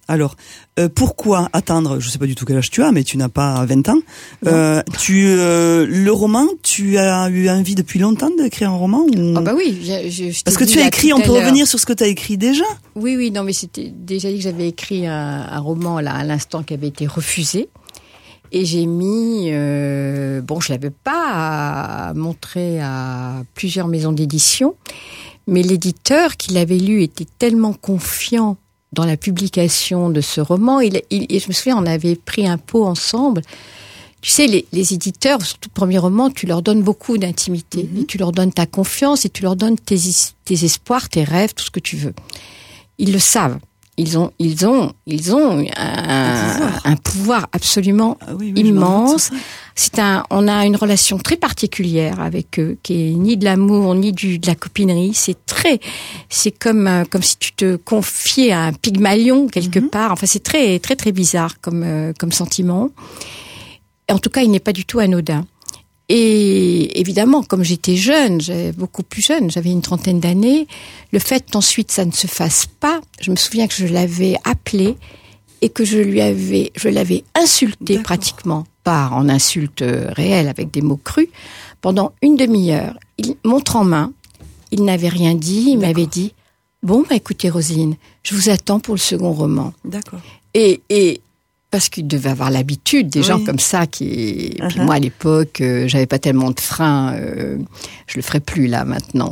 B: Alors, euh, pourquoi attendre? Je sais pas du tout quel âge tu as, mais tu n'as pas vingt ans. Euh, tu, euh, le roman, tu as eu envie depuis longtemps d'écrire un roman ou...
C: Ah bah oui, je, je, je
B: Parce que tu as écrit, on peut revenir sur ce que tu as écrit déjà.
C: Oui, oui, non, mais c'était déjà dit que j'avais écrit un, un roman là à l'instant qui avait été refusé. Et j'ai mis, euh, bon, je l'avais pas montré à plusieurs maisons d'édition, mais l'éditeur qui l'avait lu était tellement confiant dans la publication de ce roman. Il, il, et je me souviens, on avait pris un pot ensemble. Tu sais, les, les éditeurs, surtout le premier roman, tu leur donnes beaucoup d'intimité. Mm-hmm. Et tu leur donnes ta confiance et tu leur donnes tes, tes espoirs, tes rêves, tout ce que tu veux. Ils le savent. Ils ont, ils ont, ils ont un, un, pouvoir. un pouvoir absolument ah oui, oui, immense. C'est un, on a une relation très particulière avec eux, qui est ni de l'amour ni du de la copinerie. C'est très, c'est comme comme si tu te confiais à un Pygmalion quelque mm-hmm. part. Enfin, c'est très très très bizarre comme euh, comme sentiment. En tout cas, il n'est pas du tout anodin. Et évidemment, comme j'étais jeune, j'étais beaucoup plus jeune, j'avais une trentaine d'années, le fait qu'ensuite ça ne se fasse pas, je me souviens que je l'avais appelé et que je lui avais, je l'avais insulté D'accord. pratiquement, pas en insulte réelle avec des mots crus, pendant une demi-heure. Il, montre en main, il n'avait rien dit, il D'accord. m'avait dit « Bon, bah écoutez Roselyne, je vous attends pour le second roman. »
B: D'accord.
C: Et, et parce qu'il devait avoir l'habitude des oui. gens comme ça qui. Uh-huh. Puis moi à l'époque, euh, j'avais pas tellement de frein. Euh, je le ferai plus là maintenant.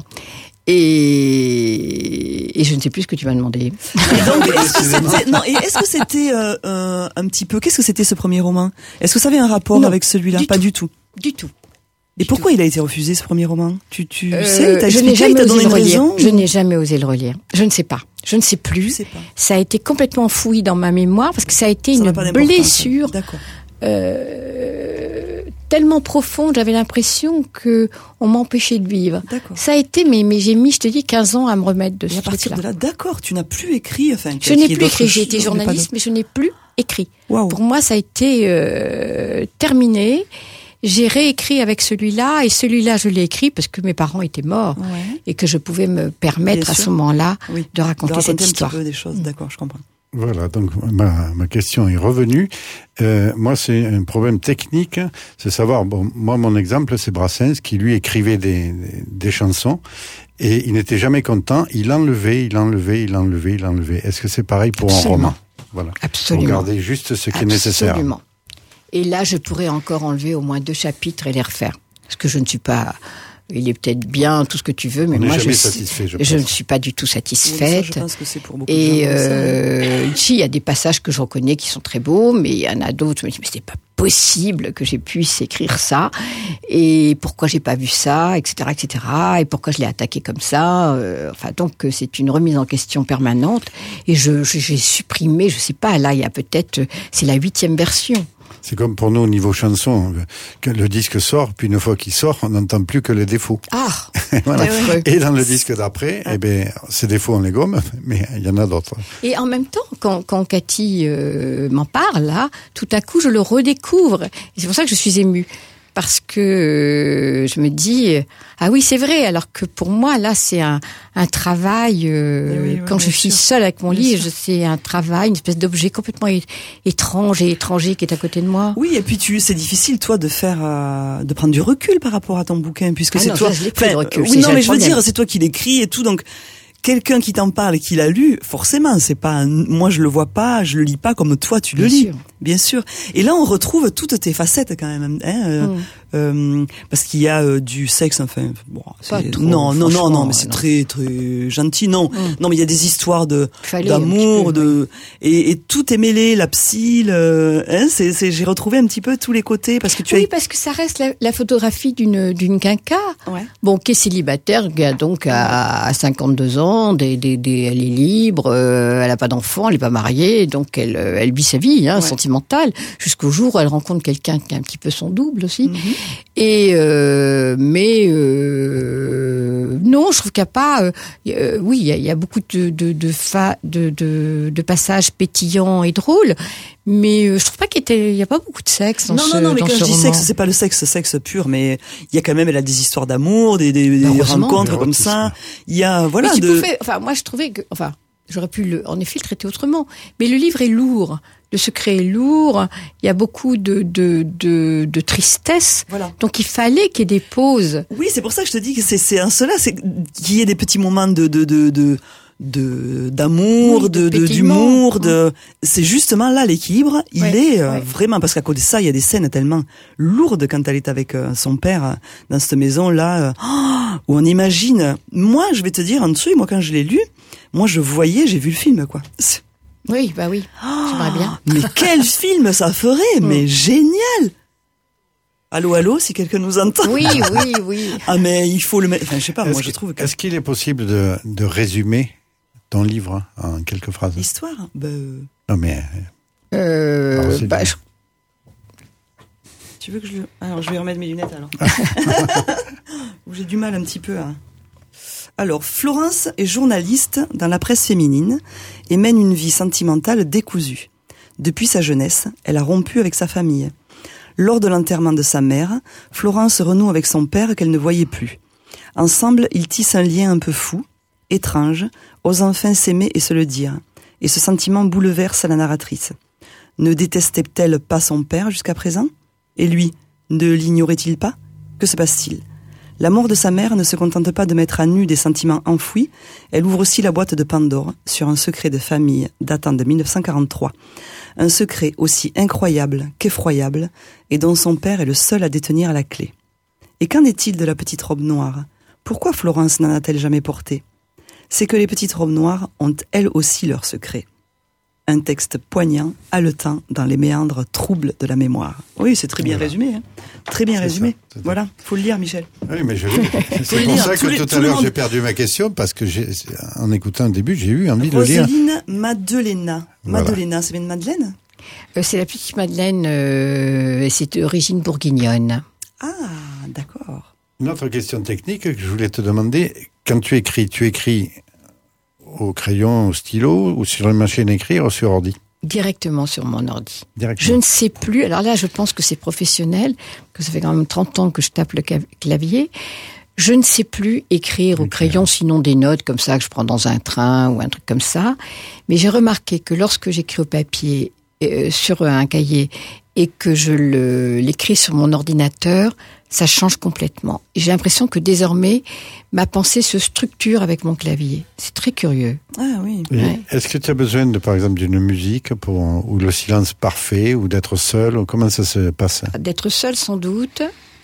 C: Et, et je ne sais plus ce que tu m'as demandé.
B: Et donc, est-ce que c'était, non, et est-ce que c'était euh, euh, un petit peu. Qu'est-ce que c'était ce premier roman? Est-ce que ça avait un rapport non, avec celui-là?
C: Du
B: pas
C: tout.
B: du tout.
C: Du tout.
B: Et
C: du
B: pourquoi
C: tout.
B: il a été refusé ce premier roman? Tu, tu
C: euh,
B: sais, t'as
C: je
B: expliqué,
C: n'ai jamais
B: il t'a
C: osé
B: donné
C: le
B: une
C: relire.
B: raison?
C: Je n'ai jamais osé le relire. Je ne sais pas. Je ne sais plus.
B: sais pas.
C: Ça a été complètement enfoui dans ma mémoire parce que ça a été
B: ça
C: une blessure. D'accord. Euh, tellement profonde, j'avais l'impression que on m'empêchait de vivre. D'accord. Ça a été, mais, mais j'ai mis, je te dis, quinze ans à me remettre de ce truc-là.
B: Et à partir de là, d'accord, tu n'as plus écrit, enfin.
C: Je n'ai plus écrit, j'ai été journaliste, mais je n'ai plus écrit. Wow. Pour moi, ça a été euh, terminé. J'ai réécrit avec celui-là, et celui-là, je l'ai écrit parce que mes parents étaient morts, ouais. et que je pouvais me permettre à ce moment-là oui. de raconter, de raconter cette
B: un
C: histoire.
B: Petit peu des choses, d'accord, je comprends.
A: Voilà, donc ma, ma question est revenue. Euh, moi, c'est un problème technique, c'est savoir, bon, moi, mon exemple, c'est Brassens, qui lui écrivait des, des, des chansons, et il n'était jamais content, il enlevait, il enlevait, il enlevait, il enlevait. Est-ce que c'est pareil pour Absolument. un roman? Voilà.
C: Absolument.
A: Pour garder juste ce qui
C: Absolument.
A: est nécessaire.
C: Absolument. Et là, je pourrais encore enlever au moins deux chapitres et les refaire. Parce que je ne suis pas... Il est peut-être bien, tout ce que tu veux, mais
A: On
C: moi, je,
A: satisfait, je,
C: je ne suis pas du tout satisfaite.
B: Oui, ça, je pense que c'est pour beaucoup
C: et
B: de gens,
C: euh, ici, il y a des passages que je reconnais qui sont très beaux, mais il y en a d'autres, je me dis, mais c'est pas possible que j'ai pu écrire ça, et pourquoi j'ai pas vu ça, et cetera, et cetera, et pourquoi je l'ai attaqué comme ça. Euh, enfin, donc, c'est une remise en question permanente, et je, je j'ai supprimé, je sais pas, là, il y a peut-être, c'est la huitième version.
A: C'est comme pour nous au niveau chanson, que le disque sort, puis une fois qu'il sort, on n'entend plus que les défauts.
C: Ah.
A: Voilà. Et dans le disque d'après, ah. eh ben ces défauts on les gomme, mais il y en a d'autres.
C: Et en même temps, quand, quand Cathy euh, m'en parle là, tout à coup je le redécouvre. Et c'est pour ça que je suis émue. Parce que euh, je me dis, ah oui, c'est vrai, alors que pour moi, là, c'est un, un travail, euh, oui, oui, quand je suis sûr. seule avec mon bien livre, c'est un travail, une espèce d'objet complètement é- étrange et étranger qui est à côté de moi.
B: Oui, et puis tu, c'est difficile, toi, de faire, euh, de prendre du recul par rapport à ton bouquin, puisque
C: ah
B: c'est
C: non,
B: toi.
C: Ça, je l'ai pris de recul,
B: oui, non, mais je veux dire, c'est toi qui l'écris et tout, donc. Quelqu'un qui t'en parle et qui l'a lu, forcément, c'est pas, un, moi je le vois pas, je le lis pas comme toi tu le
C: bien
B: lis,
C: sûr.
B: bien sûr. Et là on retrouve toutes tes facettes quand même, hein, euh, mm. euh, parce qu'il y a euh, du sexe, enfin, bon,
C: pas
B: c'est,
C: trop,
B: non, non, non, non, mais c'est
C: non.
B: très, très gentil, non, mm. non, mais il y a des histoires de
C: Fallait
B: d'amour,
C: peu,
B: de,
C: oui.
B: et, et tout est mêlé, la psy, le, hein, c'est, c'est, j'ai retrouvé un petit peu tous les côtés parce que tu
C: oui,
B: as...
C: parce que ça reste la, la photographie d'une d'une quinca,
B: ouais.
C: bon, qui est célibataire, qui a donc à, à cinquante-deux ans, des, des, des elle est libre, euh, elle a pas d'enfant, elle est pas mariée, donc elle, elle vit sa vie hein, ouais. sentimentale, jusqu'au jour où elle rencontre quelqu'un qui est un petit peu son double aussi. Mm-hmm. Et euh, mais euh, non, je trouve qu'il n'y a pas. Euh, oui, il y a, il y a beaucoup de de de, fa, de de de passages pétillants et drôles, mais euh, je trouve pas qu'il était, il y a pas beaucoup de sexe dans
B: non,
C: ce
B: non, non, mais
C: dans
B: quand
C: ce
B: je dis
C: roman.
B: sexe, c'est pas le sexe, sexe pur, mais il y a quand même, elle a des histoires d'amour, des, des, des rencontres comme ça. Il y a, voilà.
C: Mais tu
B: de...
C: pouvais, enfin, moi, je trouvais que, enfin, J'aurais pu, le, en effet, le traiter autrement. Mais le livre est lourd. Le secret est lourd. Il y a beaucoup de, de, de, de tristesse.
B: Voilà.
C: Donc, il fallait qu'il y ait des pauses.
B: Oui, c'est pour ça que je te dis que c'est, c'est un cela, c'est qu'il y ait des petits moments de, de, de, de, de d'amour,
C: oui, de,
B: de, de d'humour, de, c'est justement là l'équilibre. Il
C: ouais,
B: est euh,
C: ouais.
B: vraiment, parce qu'à côté de ça, il y a des scènes tellement lourdes quand elle est avec euh, son père euh, dans cette maison là, euh, oh, où on imagine. Moi, je vais te dire un truc. Moi, quand je l'ai lu, moi, je voyais, j'ai vu le film, quoi.
C: Oui, bah oui.
B: Oh,
C: J'aimerais bien.
B: Mais quel film ça ferait, mais génial. Allô, allô, si quelqu'un nous entend.
C: Oui, oui, oui.
B: Ah, mais il faut le mettre. Enfin, je sais pas,
A: est-ce
B: moi,
A: que,
B: je trouve que.
A: Est-ce qu'il est possible de, de résumer ton livre en quelques phrases?
B: L'histoire, bah, euh...
A: Non, mais.
C: Euh,
A: Alors, c'est
C: bah,
A: bien.
C: je...
B: Tu veux que je le. Alors, je vais remettre mes lunettes alors. J'ai du mal un petit peu à. Alors, Florence est journaliste dans la presse féminine et mène une vie sentimentale décousue. Depuis sa jeunesse, elle a rompu avec sa famille. Lors de l'enterrement de sa mère, Florence renoue avec son père qu'elle ne voyait plus. Ensemble, ils tissent un lien un peu fou, étrange, osant enfin s'aimer et se le dire. Et ce sentiment bouleverse la narratrice. Ne détestait-elle pas son père jusqu'à présent ? Et lui, ne l'ignorait-il pas ? Que se passe-t-il ? La mort de sa mère ne se contente pas de mettre à nu des sentiments enfouis, elle ouvre aussi la boîte de Pandore sur un secret de famille datant de dix-neuf cent quarante-trois. Un secret aussi incroyable qu'effroyable et dont son père est le seul à détenir la clé. Et qu'en est-il de la petite robe noire ? Pourquoi Florence n'en a-t-elle jamais porté ? C'est que les petites robes noires ont elles aussi leur secret. Un texte poignant, haletant dans les méandres troubles de la mémoire. Oui, c'est très bien
A: voilà.
B: résumé. Hein. Très bien
A: c'est
B: résumé.
A: Ça, c'est
B: voilà, faut le lire, Michel.
A: Oui, mais je c'est pour
B: lire.
A: ça
B: Tous
A: que
B: les,
A: tout
B: tout
A: à l'heure
B: monde...
A: j'ai perdu ma question parce que j'ai, en écoutant le début, j'ai eu envie de le lire.
B: Roselyne Madelena.
A: Voilà.
B: Madelena, c'est bien de Madeleine ?
C: euh, c'est la petite Madeleine, euh, c'est d'origine bourguignonne.
B: Ah, d'accord.
A: Une autre question technique que je voulais te demander, quand tu écris, tu écris au crayon, au stylo, ou sur une machine à écrire, ou sur ordi ?
C: Directement sur mon ordi.
A: Directement.
C: Je ne sais plus, alors là je pense que c'est professionnel, que ça fait quand même trente ans que je tape le clavier, je ne sais plus écrire au crayon, sinon des notes comme ça que je prends dans un train ou un truc comme ça, mais j'ai remarqué que lorsque j'écris au papier, euh, sur un cahier, et que je le, l'écris sur mon ordinateur, ça change complètement. Et j'ai l'impression que désormais, ma pensée se structure avec mon clavier. C'est très curieux.
B: Ah oui.
A: Et
C: Ouais.
A: est-ce que tu as besoin de, par exemple, d'une musique pour, ou le silence parfait, ou d'être seul, ou comment ça se passe ?
C: D'être seul, sans doute.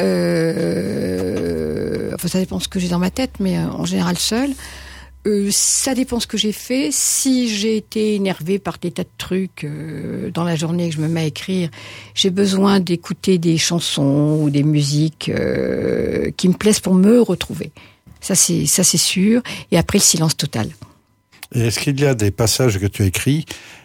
C: Euh, enfin, ça dépend ce que j'ai dans ma tête, mais euh, en général seul. Euh, ça dépend ce que j'ai fait. Si j'ai été énervée par des tas de trucs euh, dans la journée que je me mets à écrire, j'ai besoin d'écouter des chansons ou des musiques euh, qui me plaisent pour me retrouver. Ça c'est ça c'est sûr. Et après le silence total.
A: Et est-ce qu'il y a des passages que tu as écrits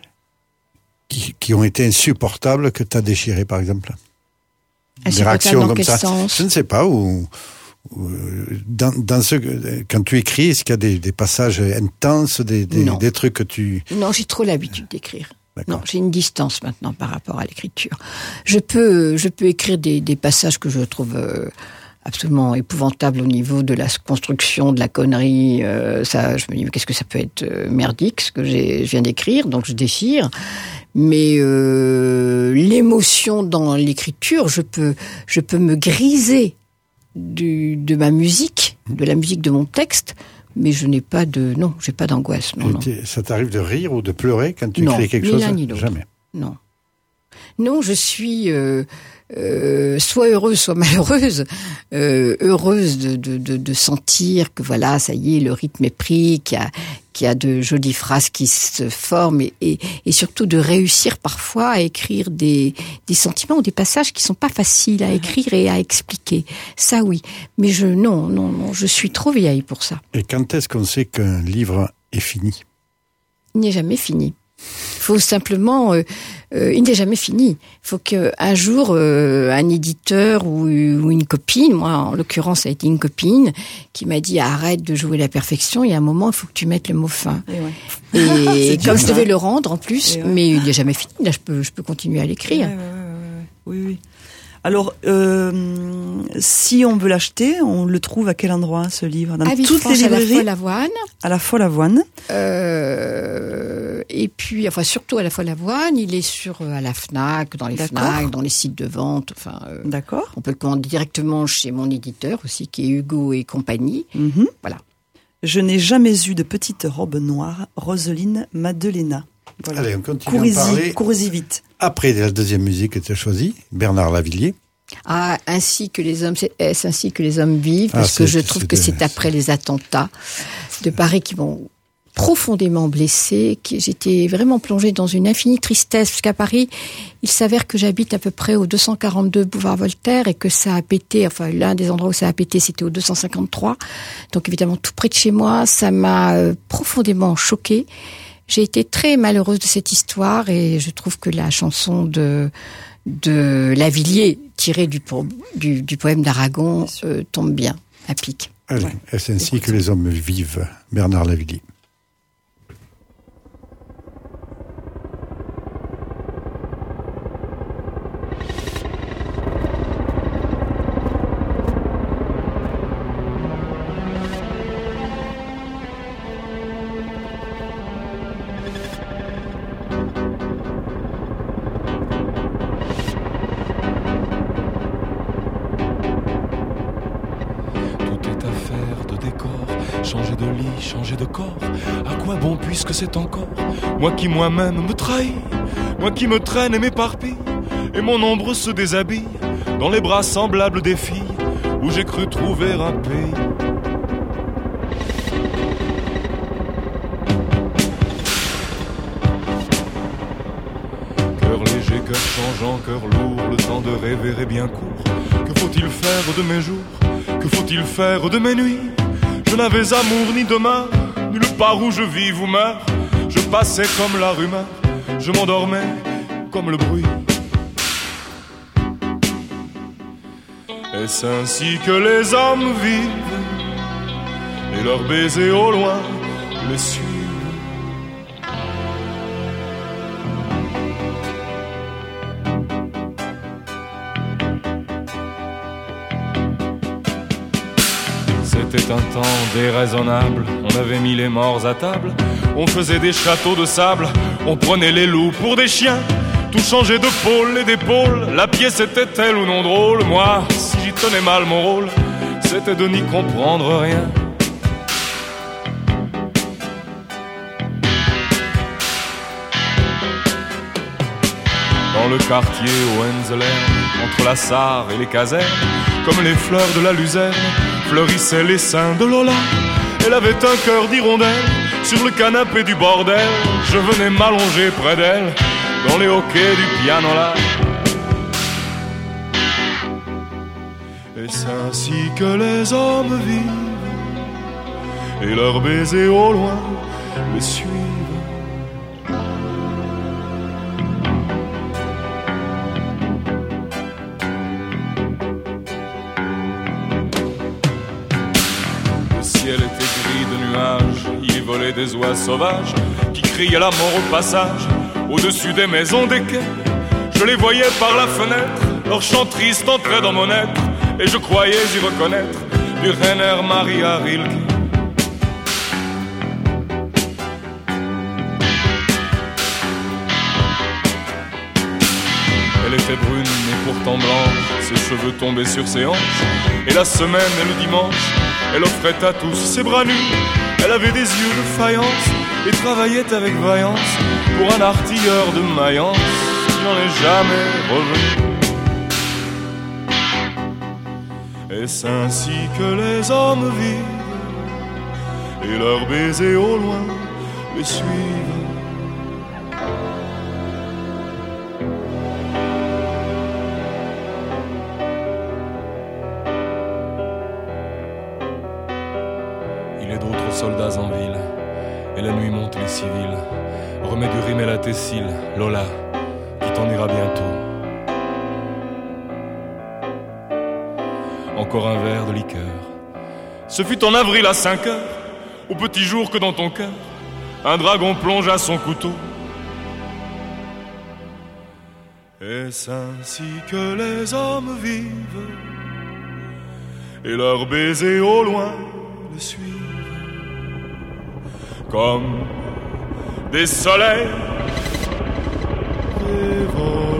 A: qui, qui ont été insupportables, que tu as déchirés, par exemple ? Des réactions
C: dans
A: comme
C: quel
A: ça ?
C: sens ?
A: Je ne sais pas, ou... Dans, dans ce, quand tu écris, est-ce qu'il y a des, des passages intenses, des, des, des trucs que tu...
C: Non, j'ai trop l'habitude d'écrire.
A: D'accord.
C: Non, j'ai une distance maintenant par rapport à l'écriture. Je peux, je peux écrire des, des passages que je trouve euh, absolument épouvantables au niveau de la construction, de la connerie. Euh, ça, je me dis, mais qu'est-ce que ça peut être euh, merdique, ce que j'ai, je viens d'écrire, donc je déchire. Mais euh, l'émotion dans l'écriture, je peux, je peux me griser Du, de ma musique, de la musique de mon texte, mais je n'ai pas de, non, j'ai pas d'angoisse. Non, non.
A: Ça t'arrive de rire ou de pleurer quand tu
C: non,
A: écris quelque
C: ni
A: chose ?
C: l'un ni l'autre.
A: Jamais.
C: Non. Non, je suis euh, euh, soit heureuse, soit malheureuse. Euh, heureuse de, de, de, de sentir que voilà, ça y est, le rythme est pris, qu'il y a, qu'il y a de jolies phrases qui se forment et, et, et surtout de réussir parfois à écrire des, des sentiments ou des passages qui sont pas faciles à écrire et à expliquer. Ça oui, mais je non non non, je suis trop vieille pour ça.
A: Et quand est-ce qu'on sait qu'un livre est fini ?
C: Il n'est jamais fini. Il faut simplement, euh, euh, il n'est jamais fini. Il faut qu'un jour, euh, un éditeur ou, ou une copine, moi en l'occurrence ça a été une copine, qui m'a dit arrête de jouer la perfection, il y a un moment il faut que tu mettes le mot fin.
B: Et, ouais.
C: Et
B: dur,
C: comme je
B: ça.
C: devais le rendre en plus,
B: Ouais.
C: mais il n'est jamais fini, là je peux, je peux continuer à l'écrire.
B: Ouais, ouais, ouais, ouais, ouais. Oui, oui. Alors, euh, si on veut l'acheter, on le trouve à quel endroit, ce livre ? Dans
C: À
B: toutes les
C: Villefranche, à la
B: librairies ?
C: Folle Avoine.
B: À la Folle Avoine.
C: Euh, Et puis, enfin, surtout à la fois l'avoine, il est sur euh, à la Fnac, dans les
B: D'accord.
C: Fnac, dans les sites de vente. Enfin, euh,
B: D'accord.
C: on peut le commander directement chez mon éditeur aussi, qui est Hugo et compagnie.
B: Mhm.
C: Voilà.
B: Je n'ai jamais eu de petite robe noire, Roselyne Maddalena. Voilà.
A: Allez, on continue
B: Courez-y,
A: à parler.
B: courez-y vite.
A: Après la deuxième musique que tu as choisie, Bernard Lavilliers.
C: Ah, ainsi que les hommes, c'est est-ce ainsi que les hommes vivent,
A: Ah,
C: parce que
A: c'est-
C: je trouve
A: c'est
C: que
A: de-
C: c'est après les attentats de Paris qui m'ont profondément blessée, que j'étais vraiment plongée dans une infinie tristesse, parce qu'à Paris, il s'avère que j'habite à peu près au deux cent quarante-deux boulevard Voltaire et que ça a pété, enfin l'un des endroits où ça a pété, c'était au deux cent cinquante-trois, donc évidemment tout près de chez moi, ça m'a euh, profondément choquée. J'ai été très malheureuse de cette histoire et je trouve que la chanson de de Lavilliers, tirée du, po- du, du poème d'Aragon, euh, tombe bien, à pic.
A: Allez,
B: Ouais.
A: est-ce ainsi que les hommes vivent, Bernard Lavilliers.
E: Tout est affaire de décor, changer de lit, changer de corps. À quoi bon puisque c'est encore moi qui moi-même me trahis, moi qui me traîne et m'éparpille, et mon ombre se déshabille dans les bras semblables des filles où j'ai cru trouver un pays. Cœur léger, cœur changeant, cœur lourd, le temps de rêver est bien court. Que faut-il faire de mes jours? Que faut-il faire de mes nuits? Je n'avais amour ni demeure, nulle part où je vis ou meurs. Je passais comme la rumeur, je m'endormais comme le bruit. Est-ce ainsi que les hommes vivent? Et leurs baisers au loin les suivent. C'était un temps déraisonnable, on avait mis les morts à table, on faisait des châteaux de sable, on prenait les loups pour des chiens, tout changeait de pôle et d'épaule, la pièce était-elle ou non drôle? Moi, si j'y tenais mal mon rôle, c'était de n'y comprendre rien. Dans le quartier Hohenzollern, entre la Sarre et les casernes, comme les fleurs de la luzerne, fleurissaient les seins de Lola. Elle avait un cœur d'hirondelle, sur le canapé du bordel, je venais m'allonger près d'elle, dans les hoquets du pianola. Et c'est ainsi que les hommes vivent, et leurs baisers au loin les suivent. Le ciel était gris de nuages, il y volait des oies sauvages qui criaient la mort au passage, au-dessus des maisons des quais. Je les voyais par la fenêtre, leur chant triste entrait dans mon être, et je croyais y reconnaître du Rainer Maria Rilke. Elle était brune et pourtant blanche, ses cheveux tombaient sur ses hanches, et la semaine et le dimanche, elle offrait à tous ses bras nus. Elle avait des yeux de faïence et travaillait avec vaillance pour un artilleur de Mayence qui n'en est jamais revenu. Et c'est ainsi que les hommes vivent, et leurs baisers au loin les suivent. Il est d'autres soldats en ville, et la nuit monte les civils. Remets du rimel à tes cils, Lola, qui t'en ira bientôt. Encore un verre de liqueur. Ce fut en avril à cinq heures, au petit jour que dans ton cœur, un dragon plongea son couteau. Est-ce ainsi que les hommes vivent, et leurs baisers au loin le suivent, comme des soleils révolus.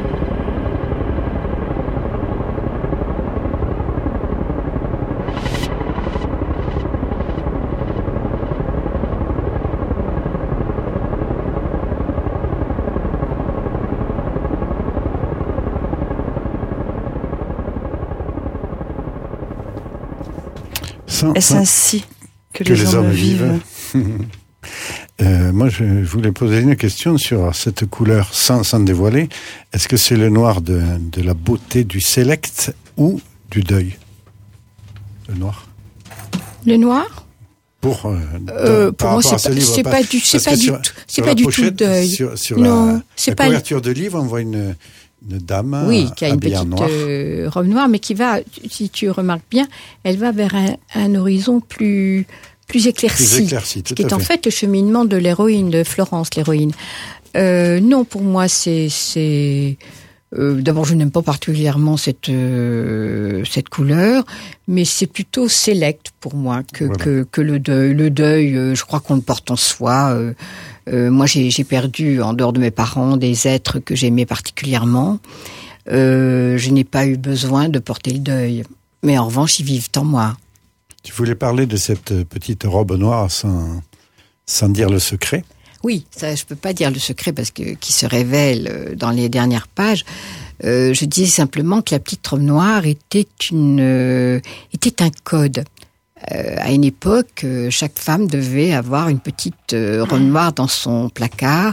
A: Sans,
B: Est-ce
A: sans,
B: ainsi que,
A: que
B: les,
A: les
B: hommes,
A: hommes
B: vivent,
A: vivent. euh, Moi, je voulais poser une question sur cette couleur, sans, sans dévoiler. Est-ce que c'est le noir de, de la beauté du select ou du deuil? Le noir.
C: Le noir?
A: Pour, euh,
C: euh, pour moi, c'est pas, c'est pas du, c'est pas du, c'est pas du tout le deuil.
A: Sur, sur
C: non,
A: la,
C: c'est
A: la
C: pas
A: couverture de livre, on voit une, une dame
C: oui, qui a une
A: habillée en
C: petite
A: noir.
C: euh, robe noire, mais qui va, si tu remarques bien, elle va vers un, un horizon plus, plus éclairci.
A: Plus éclairci, tout
C: ce qui est
A: à
C: en
A: fait.
C: fait le cheminement de l'héroïne, de Florence, l'héroïne. Euh, non, pour moi, c'est, c'est, euh, d'abord, je n'aime pas particulièrement cette, euh, cette couleur, mais c'est plutôt select pour moi que,
A: Voilà.
C: que, que le deuil. Le deuil, euh, je crois qu'on le porte en soi. Euh, euh, moi, j'ai, j'ai perdu, en dehors de mes parents, des êtres que j'aimais particulièrement. Euh, je n'ai pas eu besoin de porter le deuil. Mais en revanche, ils vivent en moi.
A: Tu voulais parler de cette petite robe noire sans, sans dire le secret.
C: Oui, ça, je peux pas dire le secret parce que qui se révèle dans les dernières pages. Euh, je disais simplement que la petite robe noire était une euh, était un code. Euh, à une époque, euh, chaque femme devait avoir une petite euh, robe noire dans son placard.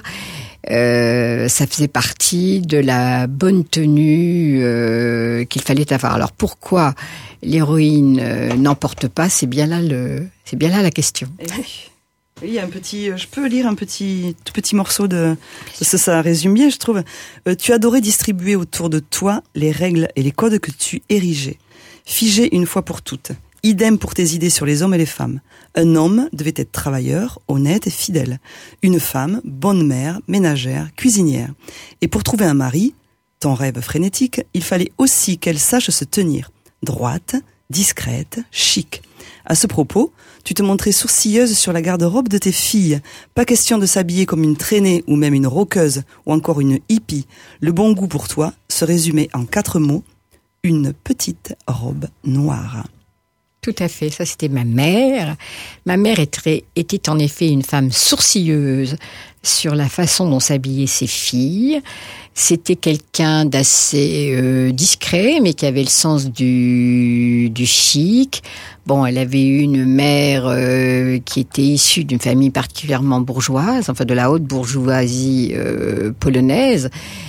C: Euh, ça faisait partie de la bonne tenue euh, qu'il fallait avoir. Alors pourquoi l'héroïne euh, n'en porte pas? C'est bien là le, c'est bien là la question.
B: Eh oui. Oui, il y a un petit, je peux lire un petit, tout petit morceau de, ça, ça résume bien, je trouve. Euh, tu adorais distribuer autour de toi les règles et les codes que tu érigeais, figés une fois pour toutes. Idem pour tes idées sur les hommes et les femmes. Un homme devait être travailleur, honnête et fidèle. Une femme, bonne mère, ménagère, cuisinière. Et pour trouver un mari, ton rêve frénétique, il fallait aussi qu'elle sache se tenir. Droite, discrète, chic. À ce propos, tu te montrais sourcilleuse sur la garde-robe de tes filles. Pas question de s'habiller comme une traînée ou même une roqueuse ou encore une hippie. Le bon goût pour toi se résumait en quatre mots. Une petite robe noire.
C: Tout à fait, ça c'était ma mère. Ma mère était, était en effet une femme sourcilleuse sur la façon dont s'habillaient ses filles. C'était quelqu'un d'assez euh, discret, mais qui avait le sens du, du chic. Bon, elle avait eu une mère euh, qui était issue d'une famille particulièrement bourgeoise, enfin de la haute bourgeoisie euh, polonaise.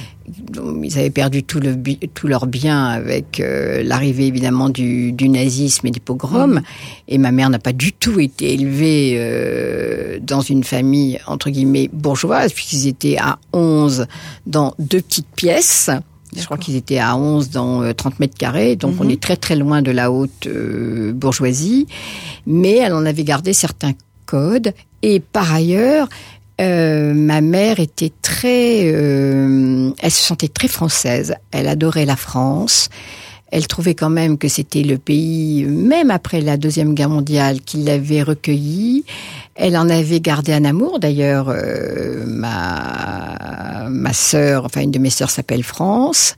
C: Ils avaient perdu tout, le, tout leur bien avec euh, l'arrivée évidemment du, du nazisme et des pogroms. Mmh. Et ma mère n'a pas du tout été élevée euh, dans une famille entre guillemets bourgeoise, puisqu'ils étaient à onze dans deux petites pièces. D'accord. Je crois qu'ils étaient à onze dans euh, trente mètres carrés, donc mmh. on est très très loin de la haute euh, bourgeoisie. Mais elle en avait gardé certains codes. Et par ailleurs, Euh, ma mère était très, euh, elle se sentait très française. Elle adorait la France. Elle trouvait quand même que c'était le pays, même après la Deuxième Guerre mondiale, qui l'avait recueillie. Elle en avait gardé un amour. D'ailleurs, euh, ma ma sœur, enfin une de mes sœurs s'appelle France.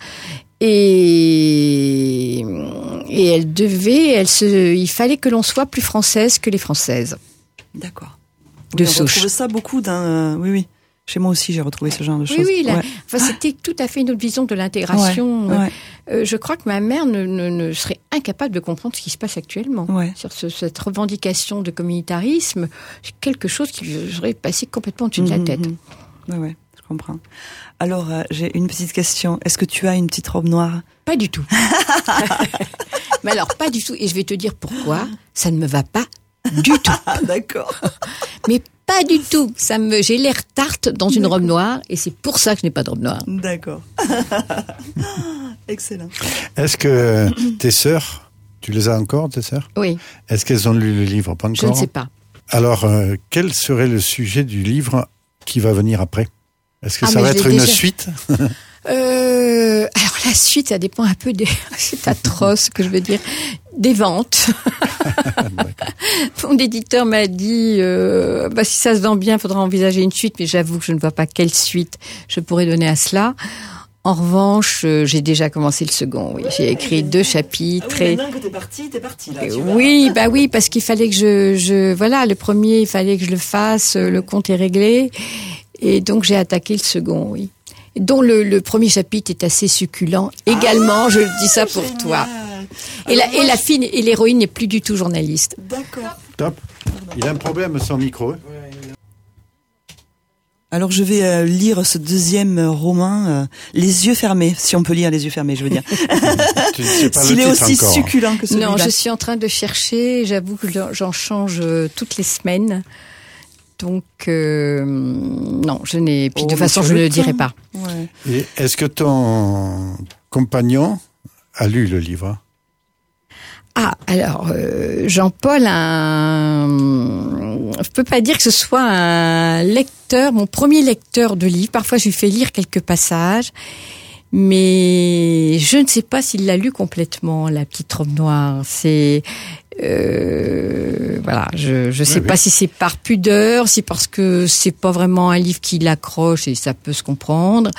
C: Et et elle devait, elle se, il fallait que l'on soit plus française que les Françaises.
B: D'accord.
C: De
B: oui, on
C: souche.
B: retrouve ça beaucoup dans... Euh, oui, oui. Chez moi aussi, j'ai retrouvé ce genre de choses.
C: Oui, oui. La,
B: ouais.
C: Enfin, c'était tout à fait une autre vision de l'intégration.
B: Ouais, ouais.
C: Euh, je crois que ma mère ne, ne, ne serait incapable de comprendre ce qui se passe actuellement.
B: Ouais.
C: Sur ce, cette revendication de communautarisme, c'est quelque chose qui serait passé complètement au-dessus de la tête.
B: Mmh, mmh. Ouais, ouais, je comprends. Alors, euh, j'ai une petite question. Est-ce que tu as une petite robe noire?
C: Pas du tout. Mais alors, pas du tout. Et je vais te dire pourquoi. Ça ne me va pas du tout.
B: D'accord.
C: Mais pas du tout. Ça me, j'ai l'air tarte dans une robe noire et c'est pour ça que je n'ai pas de robe noire.
B: D'accord. Excellent.
A: Est-ce que tes sœurs, tu les as encore, tes sœurs?
C: Oui.
A: Est-ce qu'elles ont lu le livre? Pas encore.
C: Je ne sais pas.
A: Alors, euh, quel serait le sujet du livre qui va venir après? Est-ce que
C: ah,
A: ça va être une
C: déjà...
A: suite?
C: euh, Alors là, la suite, ça dépend un peu des... C'est atroce ce que je veux dire. Des ventes. Mon éditeur m'a dit, euh, bah, si ça se vend bien, il faudra envisager une suite, mais j'avoue que je ne vois pas quelle suite je pourrais donner à cela. En revanche, euh, j'ai déjà commencé le second. Oui, j'ai écrit deux chapitres.
B: Ah oui, maintenant que t'es parti, t'es parti là. Tu
C: oui, bah oui, parce qu'il fallait que je, je, voilà, le premier, il fallait que je le fasse. Le compte est réglé, et donc j'ai attaqué le second. Oui, dont le, le premier chapitre est assez succulent. Également, ah, je le dis ça pour génial. Toi. Et la, et la fille et l'héroïne n'est plus du tout journaliste.
B: D'accord.
A: Top. Il a un problème sur le micro. Hein.
B: Alors je vais euh, lire ce deuxième roman, euh, les yeux fermés, si on peut lire les yeux fermés, je veux dire. S'il est aussi encore. Succulent que celui-là.
C: Non, je suis en train de chercher. J'avoue que j'en change euh, toutes les semaines. Donc euh, non, je n'ai. Puis oh, de toute façon, je ne le dirai pas.
A: Ouais. Et est-ce que ton compagnon a lu le livre?
C: Ah, alors, euh, Jean-Paul, un... je peux pas dire que ce soit un lecteur, mon premier lecteur de livres. Parfois, je lui fais lire quelques passages, mais je ne sais pas s'il l'a lu complètement, La Petite Robe Noire. C'est... Euh, voilà, je je sais oui, pas oui. si c'est par pudeur, si parce que c'est pas vraiment un livre qui l'accroche et ça peut se comprendre.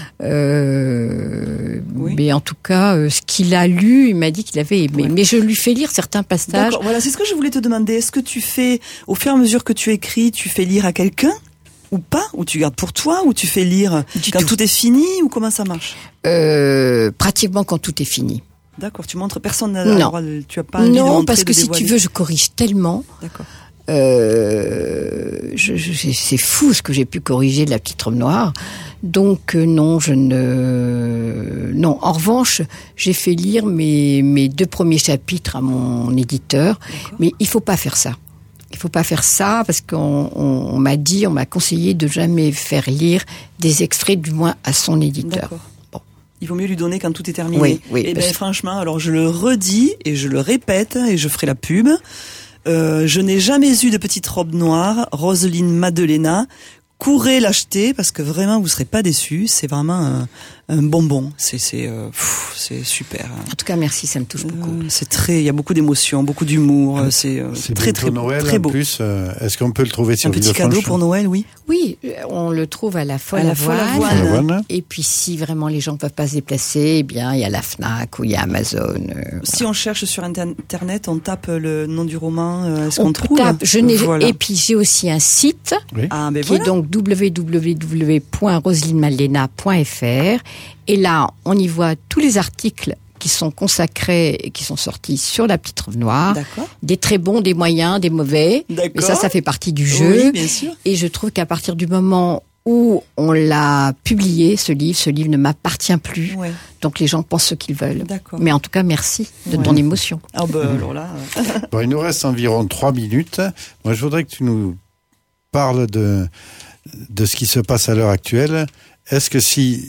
C: Euh, oui. Mais en tout cas, euh, ce qu'il a lu, il m'a dit qu'il avait aimé. Ouais. Mais je lui fais lire certains passages.
B: D'accord, voilà, c'est ce que je voulais te demander. Est-ce que tu fais, au fur et à mesure que tu écris, tu fais lire à quelqu'un ou pas, ou tu gardes pour toi, ou tu fais lire du quand tout. tout est fini, ou comment ça marche?
C: euh, Pratiquement quand tout est fini.
B: D'accord, tu montres personne n'a le droit de, tu as pas envie
C: non,
B: de montrer,
C: parce que
B: de
C: si tu veux, je corrige tellement.
B: D'accord.
C: Euh, je, je, c'est fou ce que j'ai pu corriger de La Petite Robe Noire. Donc euh, non, je ne. Non. En revanche, j'ai fait lire mes mes deux premiers chapitres à mon éditeur, d'accord. Mais il faut pas faire ça. Il faut pas faire ça parce qu'on on, on m'a dit, on m'a conseillé de jamais faire lire des extraits, du moins à son éditeur.
B: D'accord. Il vaut mieux lui donner quand tout est terminé.
C: Oui, oui.
B: Et ben que... franchement, alors je le redis et je le répète et je ferai la pub. Euh, je n'ai jamais eu de petite robe noire, Roselyne Maddalena. Courez l'acheter parce que vraiment vous serez pas déçus. C'est vraiment un, un bonbon. C'est c'est euh, pff, c'est super.
C: En tout cas, merci, ça me touche beaucoup.
B: Euh, c'est très, il y a beaucoup d'émotions, beaucoup d'humour. Euh, c'est, euh,
A: c'est
B: très très
A: Noël,
B: très beau.
A: En plus, euh, est-ce qu'on peut le trouver sur
B: un petit cadeau pour Noël, oui.
C: Oui, on le trouve à la Folle
B: à la Folle Avoine.
C: Et puis si vraiment les gens ne peuvent pas se déplacer, eh bien il y a la Fnac ou il y a Amazon. Euh,
B: si
C: voilà.
B: on cherche sur internet, on tape le nom du roman. Euh, est-ce
C: on
B: qu'on trouve
C: tape, je n'ai,
B: voilà.
C: Et puis j'ai aussi un site
A: oui.
B: ah, ben
C: qui
B: voilà.
C: est donc w w w point roselyne maddalena point f r. Et là, on y voit tous les articles qui sont consacrés et qui sont sortis sur La Petite Robe Noire.
B: D'accord.
C: Des très bons, des moyens, des mauvais.
B: D'accord.
C: Mais ça, ça fait partie du jeu.
B: Oui, bien sûr.
C: Et je trouve qu'à partir du moment où on l'a publié, ce livre, ce livre ne m'appartient plus.
B: Ouais.
C: Donc les gens pensent ce qu'ils veulent.
B: D'accord.
C: Mais en tout cas, merci de ouais. ton émotion.
B: Ah ben mmh. alors là.
A: Bon, il nous reste environ trois minutes. Moi, je voudrais que tu nous parles de de ce qui se passe à l'heure actuelle. Est-ce que si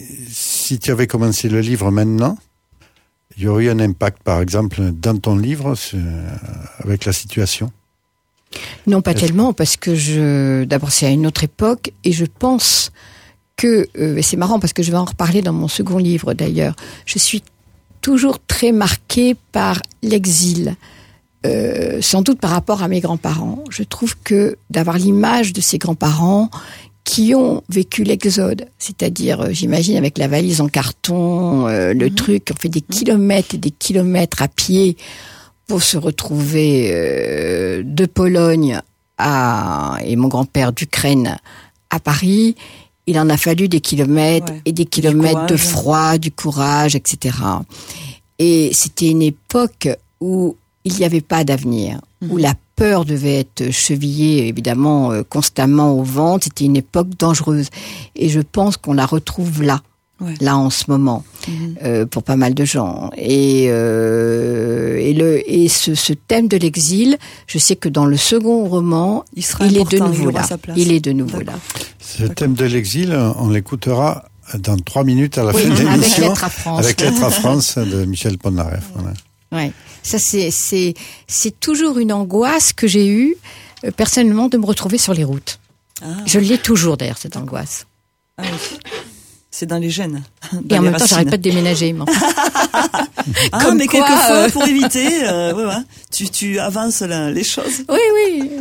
A: si tu avais commencé le livre maintenant, il y aurait eu un impact, par exemple, dans ton livre avec la situation?
C: Non, pas
A: Est-ce
C: tellement, parce que je, d'abord c'est à une autre époque, et je pense que, euh, et c'est marrant parce que je vais en reparler dans mon second livre d'ailleurs, je suis toujours très marquée par l'exil, euh, sans doute par rapport à mes grands-parents. Je trouve que d'avoir l'image de ces grands-parents qui ont vécu l'exode, c'est-à-dire, euh, j'imagine, avec la valise en carton, euh, le mmh. truc, on fait des kilomètres et des kilomètres à pied pour se retrouver euh, de Pologne à, et mon grand-père d'Ukraine à Paris. Il en a fallu des kilomètres ouais. et des kilomètres de froid, du courage, et cetera. Et c'était une époque où il n'y avait pas d'avenir, mmh. où la peur devait être chevillée, évidemment, euh, constamment au ventre. C'était une époque dangereuse. Et je pense qu'on la retrouve là. Ouais. Là en ce moment, mmh. euh, pour pas mal de gens. Et euh, et le et ce, ce thème de l'exil, je sais que dans le second roman, il, sera il est de nouveau là. Il est de nouveau là.
A: Ce thème de l'exil, on l'écoutera dans trois minutes à la
C: oui,
A: fin de l'émission,
C: avec Lettres à France,
A: avec Lettres à France de Michel Polnareff. Voilà.
C: Ouais, ça c'est c'est c'est toujours une angoisse que j'ai eue euh, personnellement de me retrouver sur les routes. Ah. Je l'ai toujours d'ailleurs cette angoisse.
B: Ah oui. C'est dans les gènes. Dans
C: Et en
B: les
C: même temps,
B: racines.
C: j'arrête pas de déménager. Mais enfin.
B: Ah,
C: Comme
B: mais
C: quoi,
B: quelquefois,
C: euh,
B: pour éviter, euh, ouais, ouais, tu, tu avances la- les choses.
C: Oui, oui.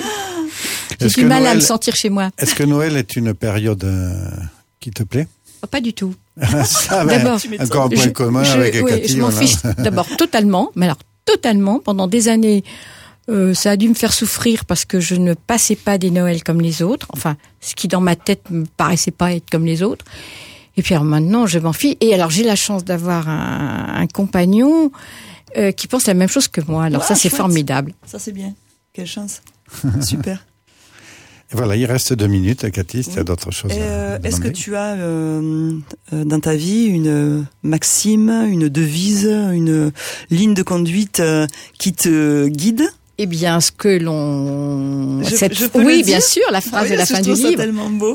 C: J'ai
A: Est-ce
C: du
A: que
C: mal à
A: Noël-
C: me sentir chez moi.
A: Est-ce que Noël est une période euh, qui te plaît?
C: Oh, pas du tout.
A: Ça, ben,
C: D'abord,
B: tu m'étonnes.
A: encore un point
C: Je-
A: commun
C: je,
A: avec
C: oui,
A: Cathy.
C: je m'en
A: on a-
C: fiche d'abord totalement, mais alors totalement. Pendant des années, euh, ça a dû me faire souffrir parce que je ne passais pas des Noëls comme les autres. Enfin, ce qui dans ma tête me paraissait pas être comme les autres. Et puis alors maintenant, je m'en fiche. Et alors j'ai la chance d'avoir un, un compagnon euh, qui pense la même chose que moi. Alors
B: Ouais,
C: ça, c'est
B: chouette.
C: formidable.
B: Ça, c'est bien. Quelle chance. Super.
A: Et voilà, il reste deux minutes, Cathy, si tu as
B: Oui.
A: d'autres choses
B: Et,
A: à
B: euh, Est-ce que
A: demander.
B: tu as euh, euh, dans ta vie une maxime, une devise, une ligne de conduite euh, qui te guide?
C: Eh bien, ce que l'on...
B: Je-
C: cette-
B: je peux
C: oui,
B: le
C: bien
B: dire
C: sûr, la phrase
B: Oui,
C: de la
B: parce que
C: fin
B: je
C: du
B: trouve ça
C: livre.
B: tellement beau.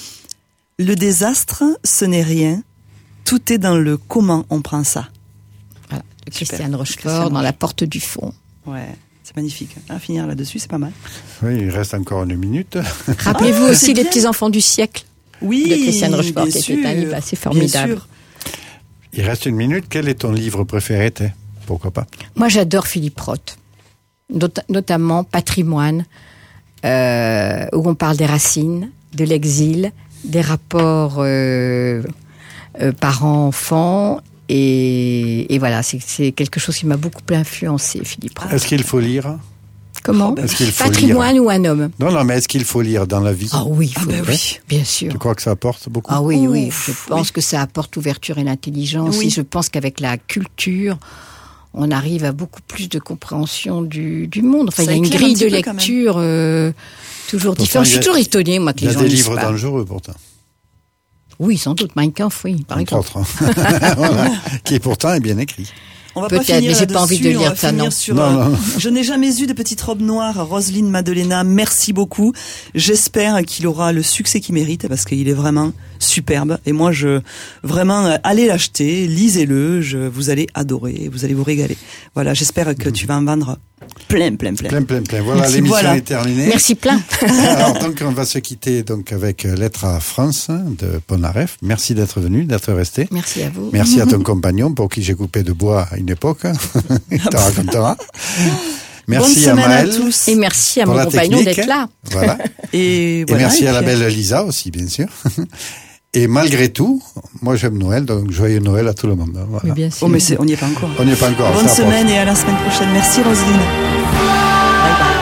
B: Le désastre, ce n'est rien. Tout est dans le comment on prend ça.
C: Voilà, de
B: Super.
C: Christiane Rochefort,
B: Christiane
C: dans La
B: Rochefort.
C: porte du fond.
B: Ouais, c'est magnifique. À finir là-dessus, c'est pas mal.
A: Oui, il reste encore une minute.
C: Rappelez-vous
B: Ah,
C: aussi
B: c'est
C: Les
B: bien.
C: petits enfants du siècle
B: Oui,
C: de Christiane Rochefort,
B: bien
C: qui était un
B: sûr,
C: livre assez
B: bien
C: formidable.
B: sûr.
A: Il reste une minute. Quel est ton livre préféré, t'es? Pourquoi pas?
C: Moi, j'adore Philippe Roth, Not- notamment Patrimoine, euh, où on parle des racines, de l'exil, des rapports euh, euh, parents-enfants. Et, et voilà, c'est, c'est quelque chose qui m'a beaucoup influencé, Philippe Roth.
A: Est-ce qu'il faut lire?
C: Comment
A: Est-ce qu'il faut
C: Patrimoine
A: lire?
C: ou un homme?
A: Non, non, mais est-ce qu'il faut lire dans la vie?
C: Ah oui, il faut,
B: ben oui.
C: bien sûr.
A: Tu crois que ça apporte beaucoup?
C: Ah oui, oui.
B: Ouf,
C: Je pense
B: oui.
C: que ça apporte ouverture et l'intelligence.
B: Oui.
C: Et je pense qu'avec la culture, on arrive à beaucoup plus de compréhension du, du monde. Enfin,
B: Ça
C: il y a une
B: éclaire
C: grille
B: un petit
C: de
B: peu quand même.
C: lecture euh, toujours
A: Pourtant,
C: différente. Je
A: il y
C: suis
A: a-
C: toujours étonnée, moi, que
A: Il y
C: les
A: a
C: gens
A: des
C: lisent
A: livres
C: pas.
A: dangereux, pourtant.
C: Oui, sans doute. Mein Kampf, oui, par
A: Entre
C: exemple.
A: autres. Voilà. Qui pourtant est bien écrit.
B: On va
C: Peut-être,
B: pas finir
C: mais j'ai pas
B: là-dessus,
C: envie de
B: on
C: lire
B: va
C: ça,
B: finir
C: non.
B: sur,
A: Non,
B: euh,
A: non, non.
B: Je n'ai jamais eu de petite robe noire. Roselyne Madeleine, merci beaucoup. J'espère qu'il aura le succès qu'il mérite parce qu'il est vraiment superbe. Et moi, je vraiment euh, allez l'acheter, lisez-le. Je, vous allez adorer, vous allez vous régaler. Voilà, j'espère que tu vas en vendre plein, plein, plein.
A: Plein, plein, plein. Voilà,
B: Merci,
A: l'émission
B: voilà.
A: est terminée.
C: Merci plein.
A: Alors, donc, on va se quitter donc avec euh, Lettre à France hein, de Polnareff. Merci d'être venu, d'être resté.
C: Merci à vous.
A: Merci à ton compagnon pour qui j'ai coupé de bois à une époque. Il te racontera. Merci
B: Bonne
A: à
B: semaine
A: Maëlle.
B: à tous.
C: Et merci à
A: Pour
C: mon
A: la
C: compagnon
A: technique.
C: d'être là.
A: Voilà.
B: Et,
A: Et
B: voilà,
A: merci
B: et
A: à la
B: puis,
A: belle Lisa aussi, bien sûr. Et malgré tout, moi j'aime Noël, donc joyeux Noël à tout le monde. Voilà.
C: Oui, bien sûr.
B: Oh, mais c'est- on n'y est pas encore.
A: On n'y est pas encore.
B: Bonne
A: ça approche.
B: semaine et à la semaine prochaine. Merci Roselyne. Bye bye.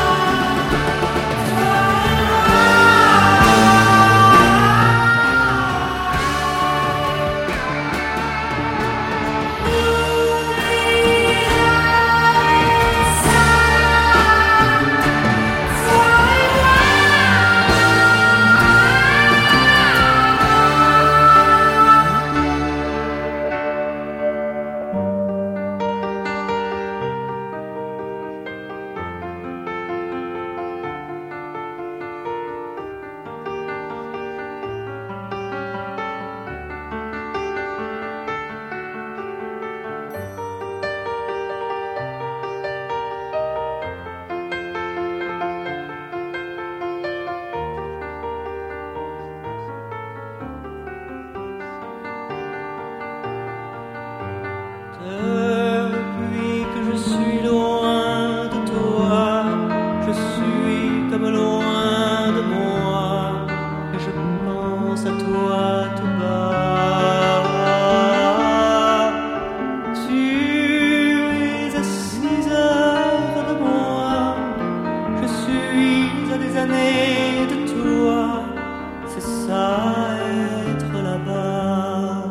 D: Depuis que je suis loin de toi, je suis comme loin de moi, et je pense à toi tout bas. Tu es à six heures de moi, je suis à des années de toi, c'est ça être là-bas.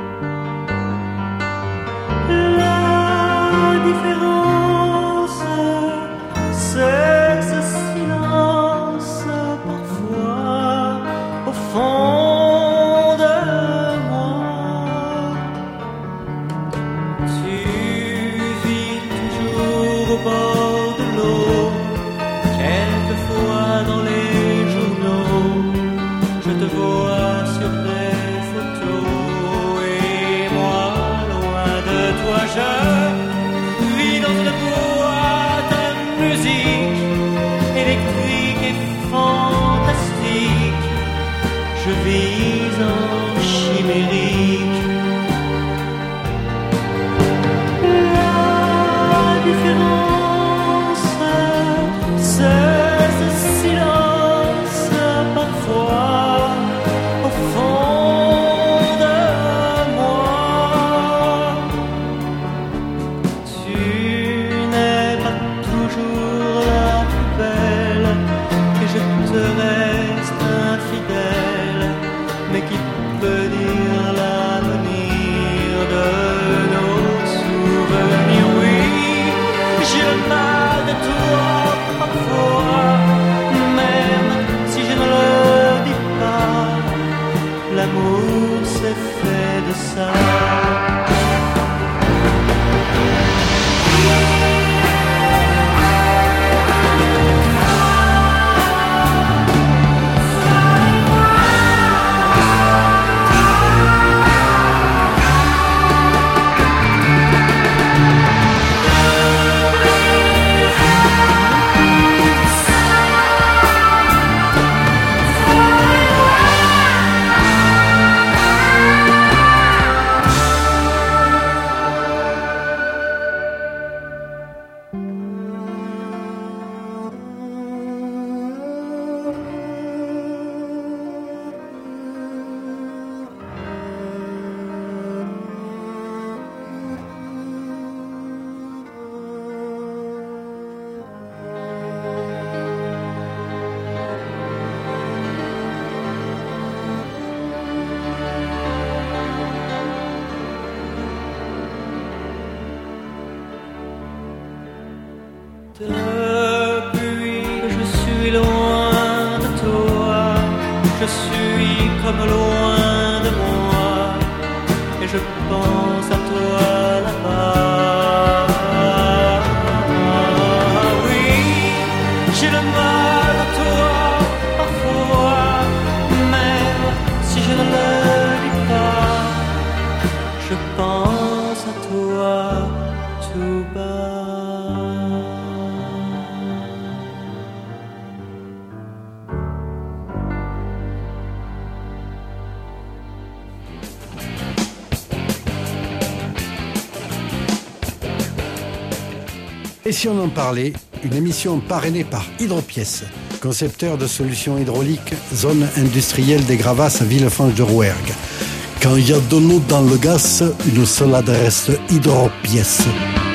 D: La différence, c'est ce silence parfois au fond de moi. Tu vis toujours au bord de l'eau, quelquefois dans les journaux, je te vois sur des photos et moi loin de toi je vis dans une boîte à musique électrique et fantastique. Je vis en chimie. je suis comme loin de moi, et je pense à toi là-bas. Oui, j'ai le mal à toi parfois, même si je ne le dis pas, je pense à toi tout bas.
A: Et si on en parlait, une émission parrainée par Hydropièces, concepteur de solutions hydrauliques, zone industrielle des Gravasses à Villefranche de Rouergue. Quand il y a de l'eau dans le gaz, une seule adresse, Hydropièces.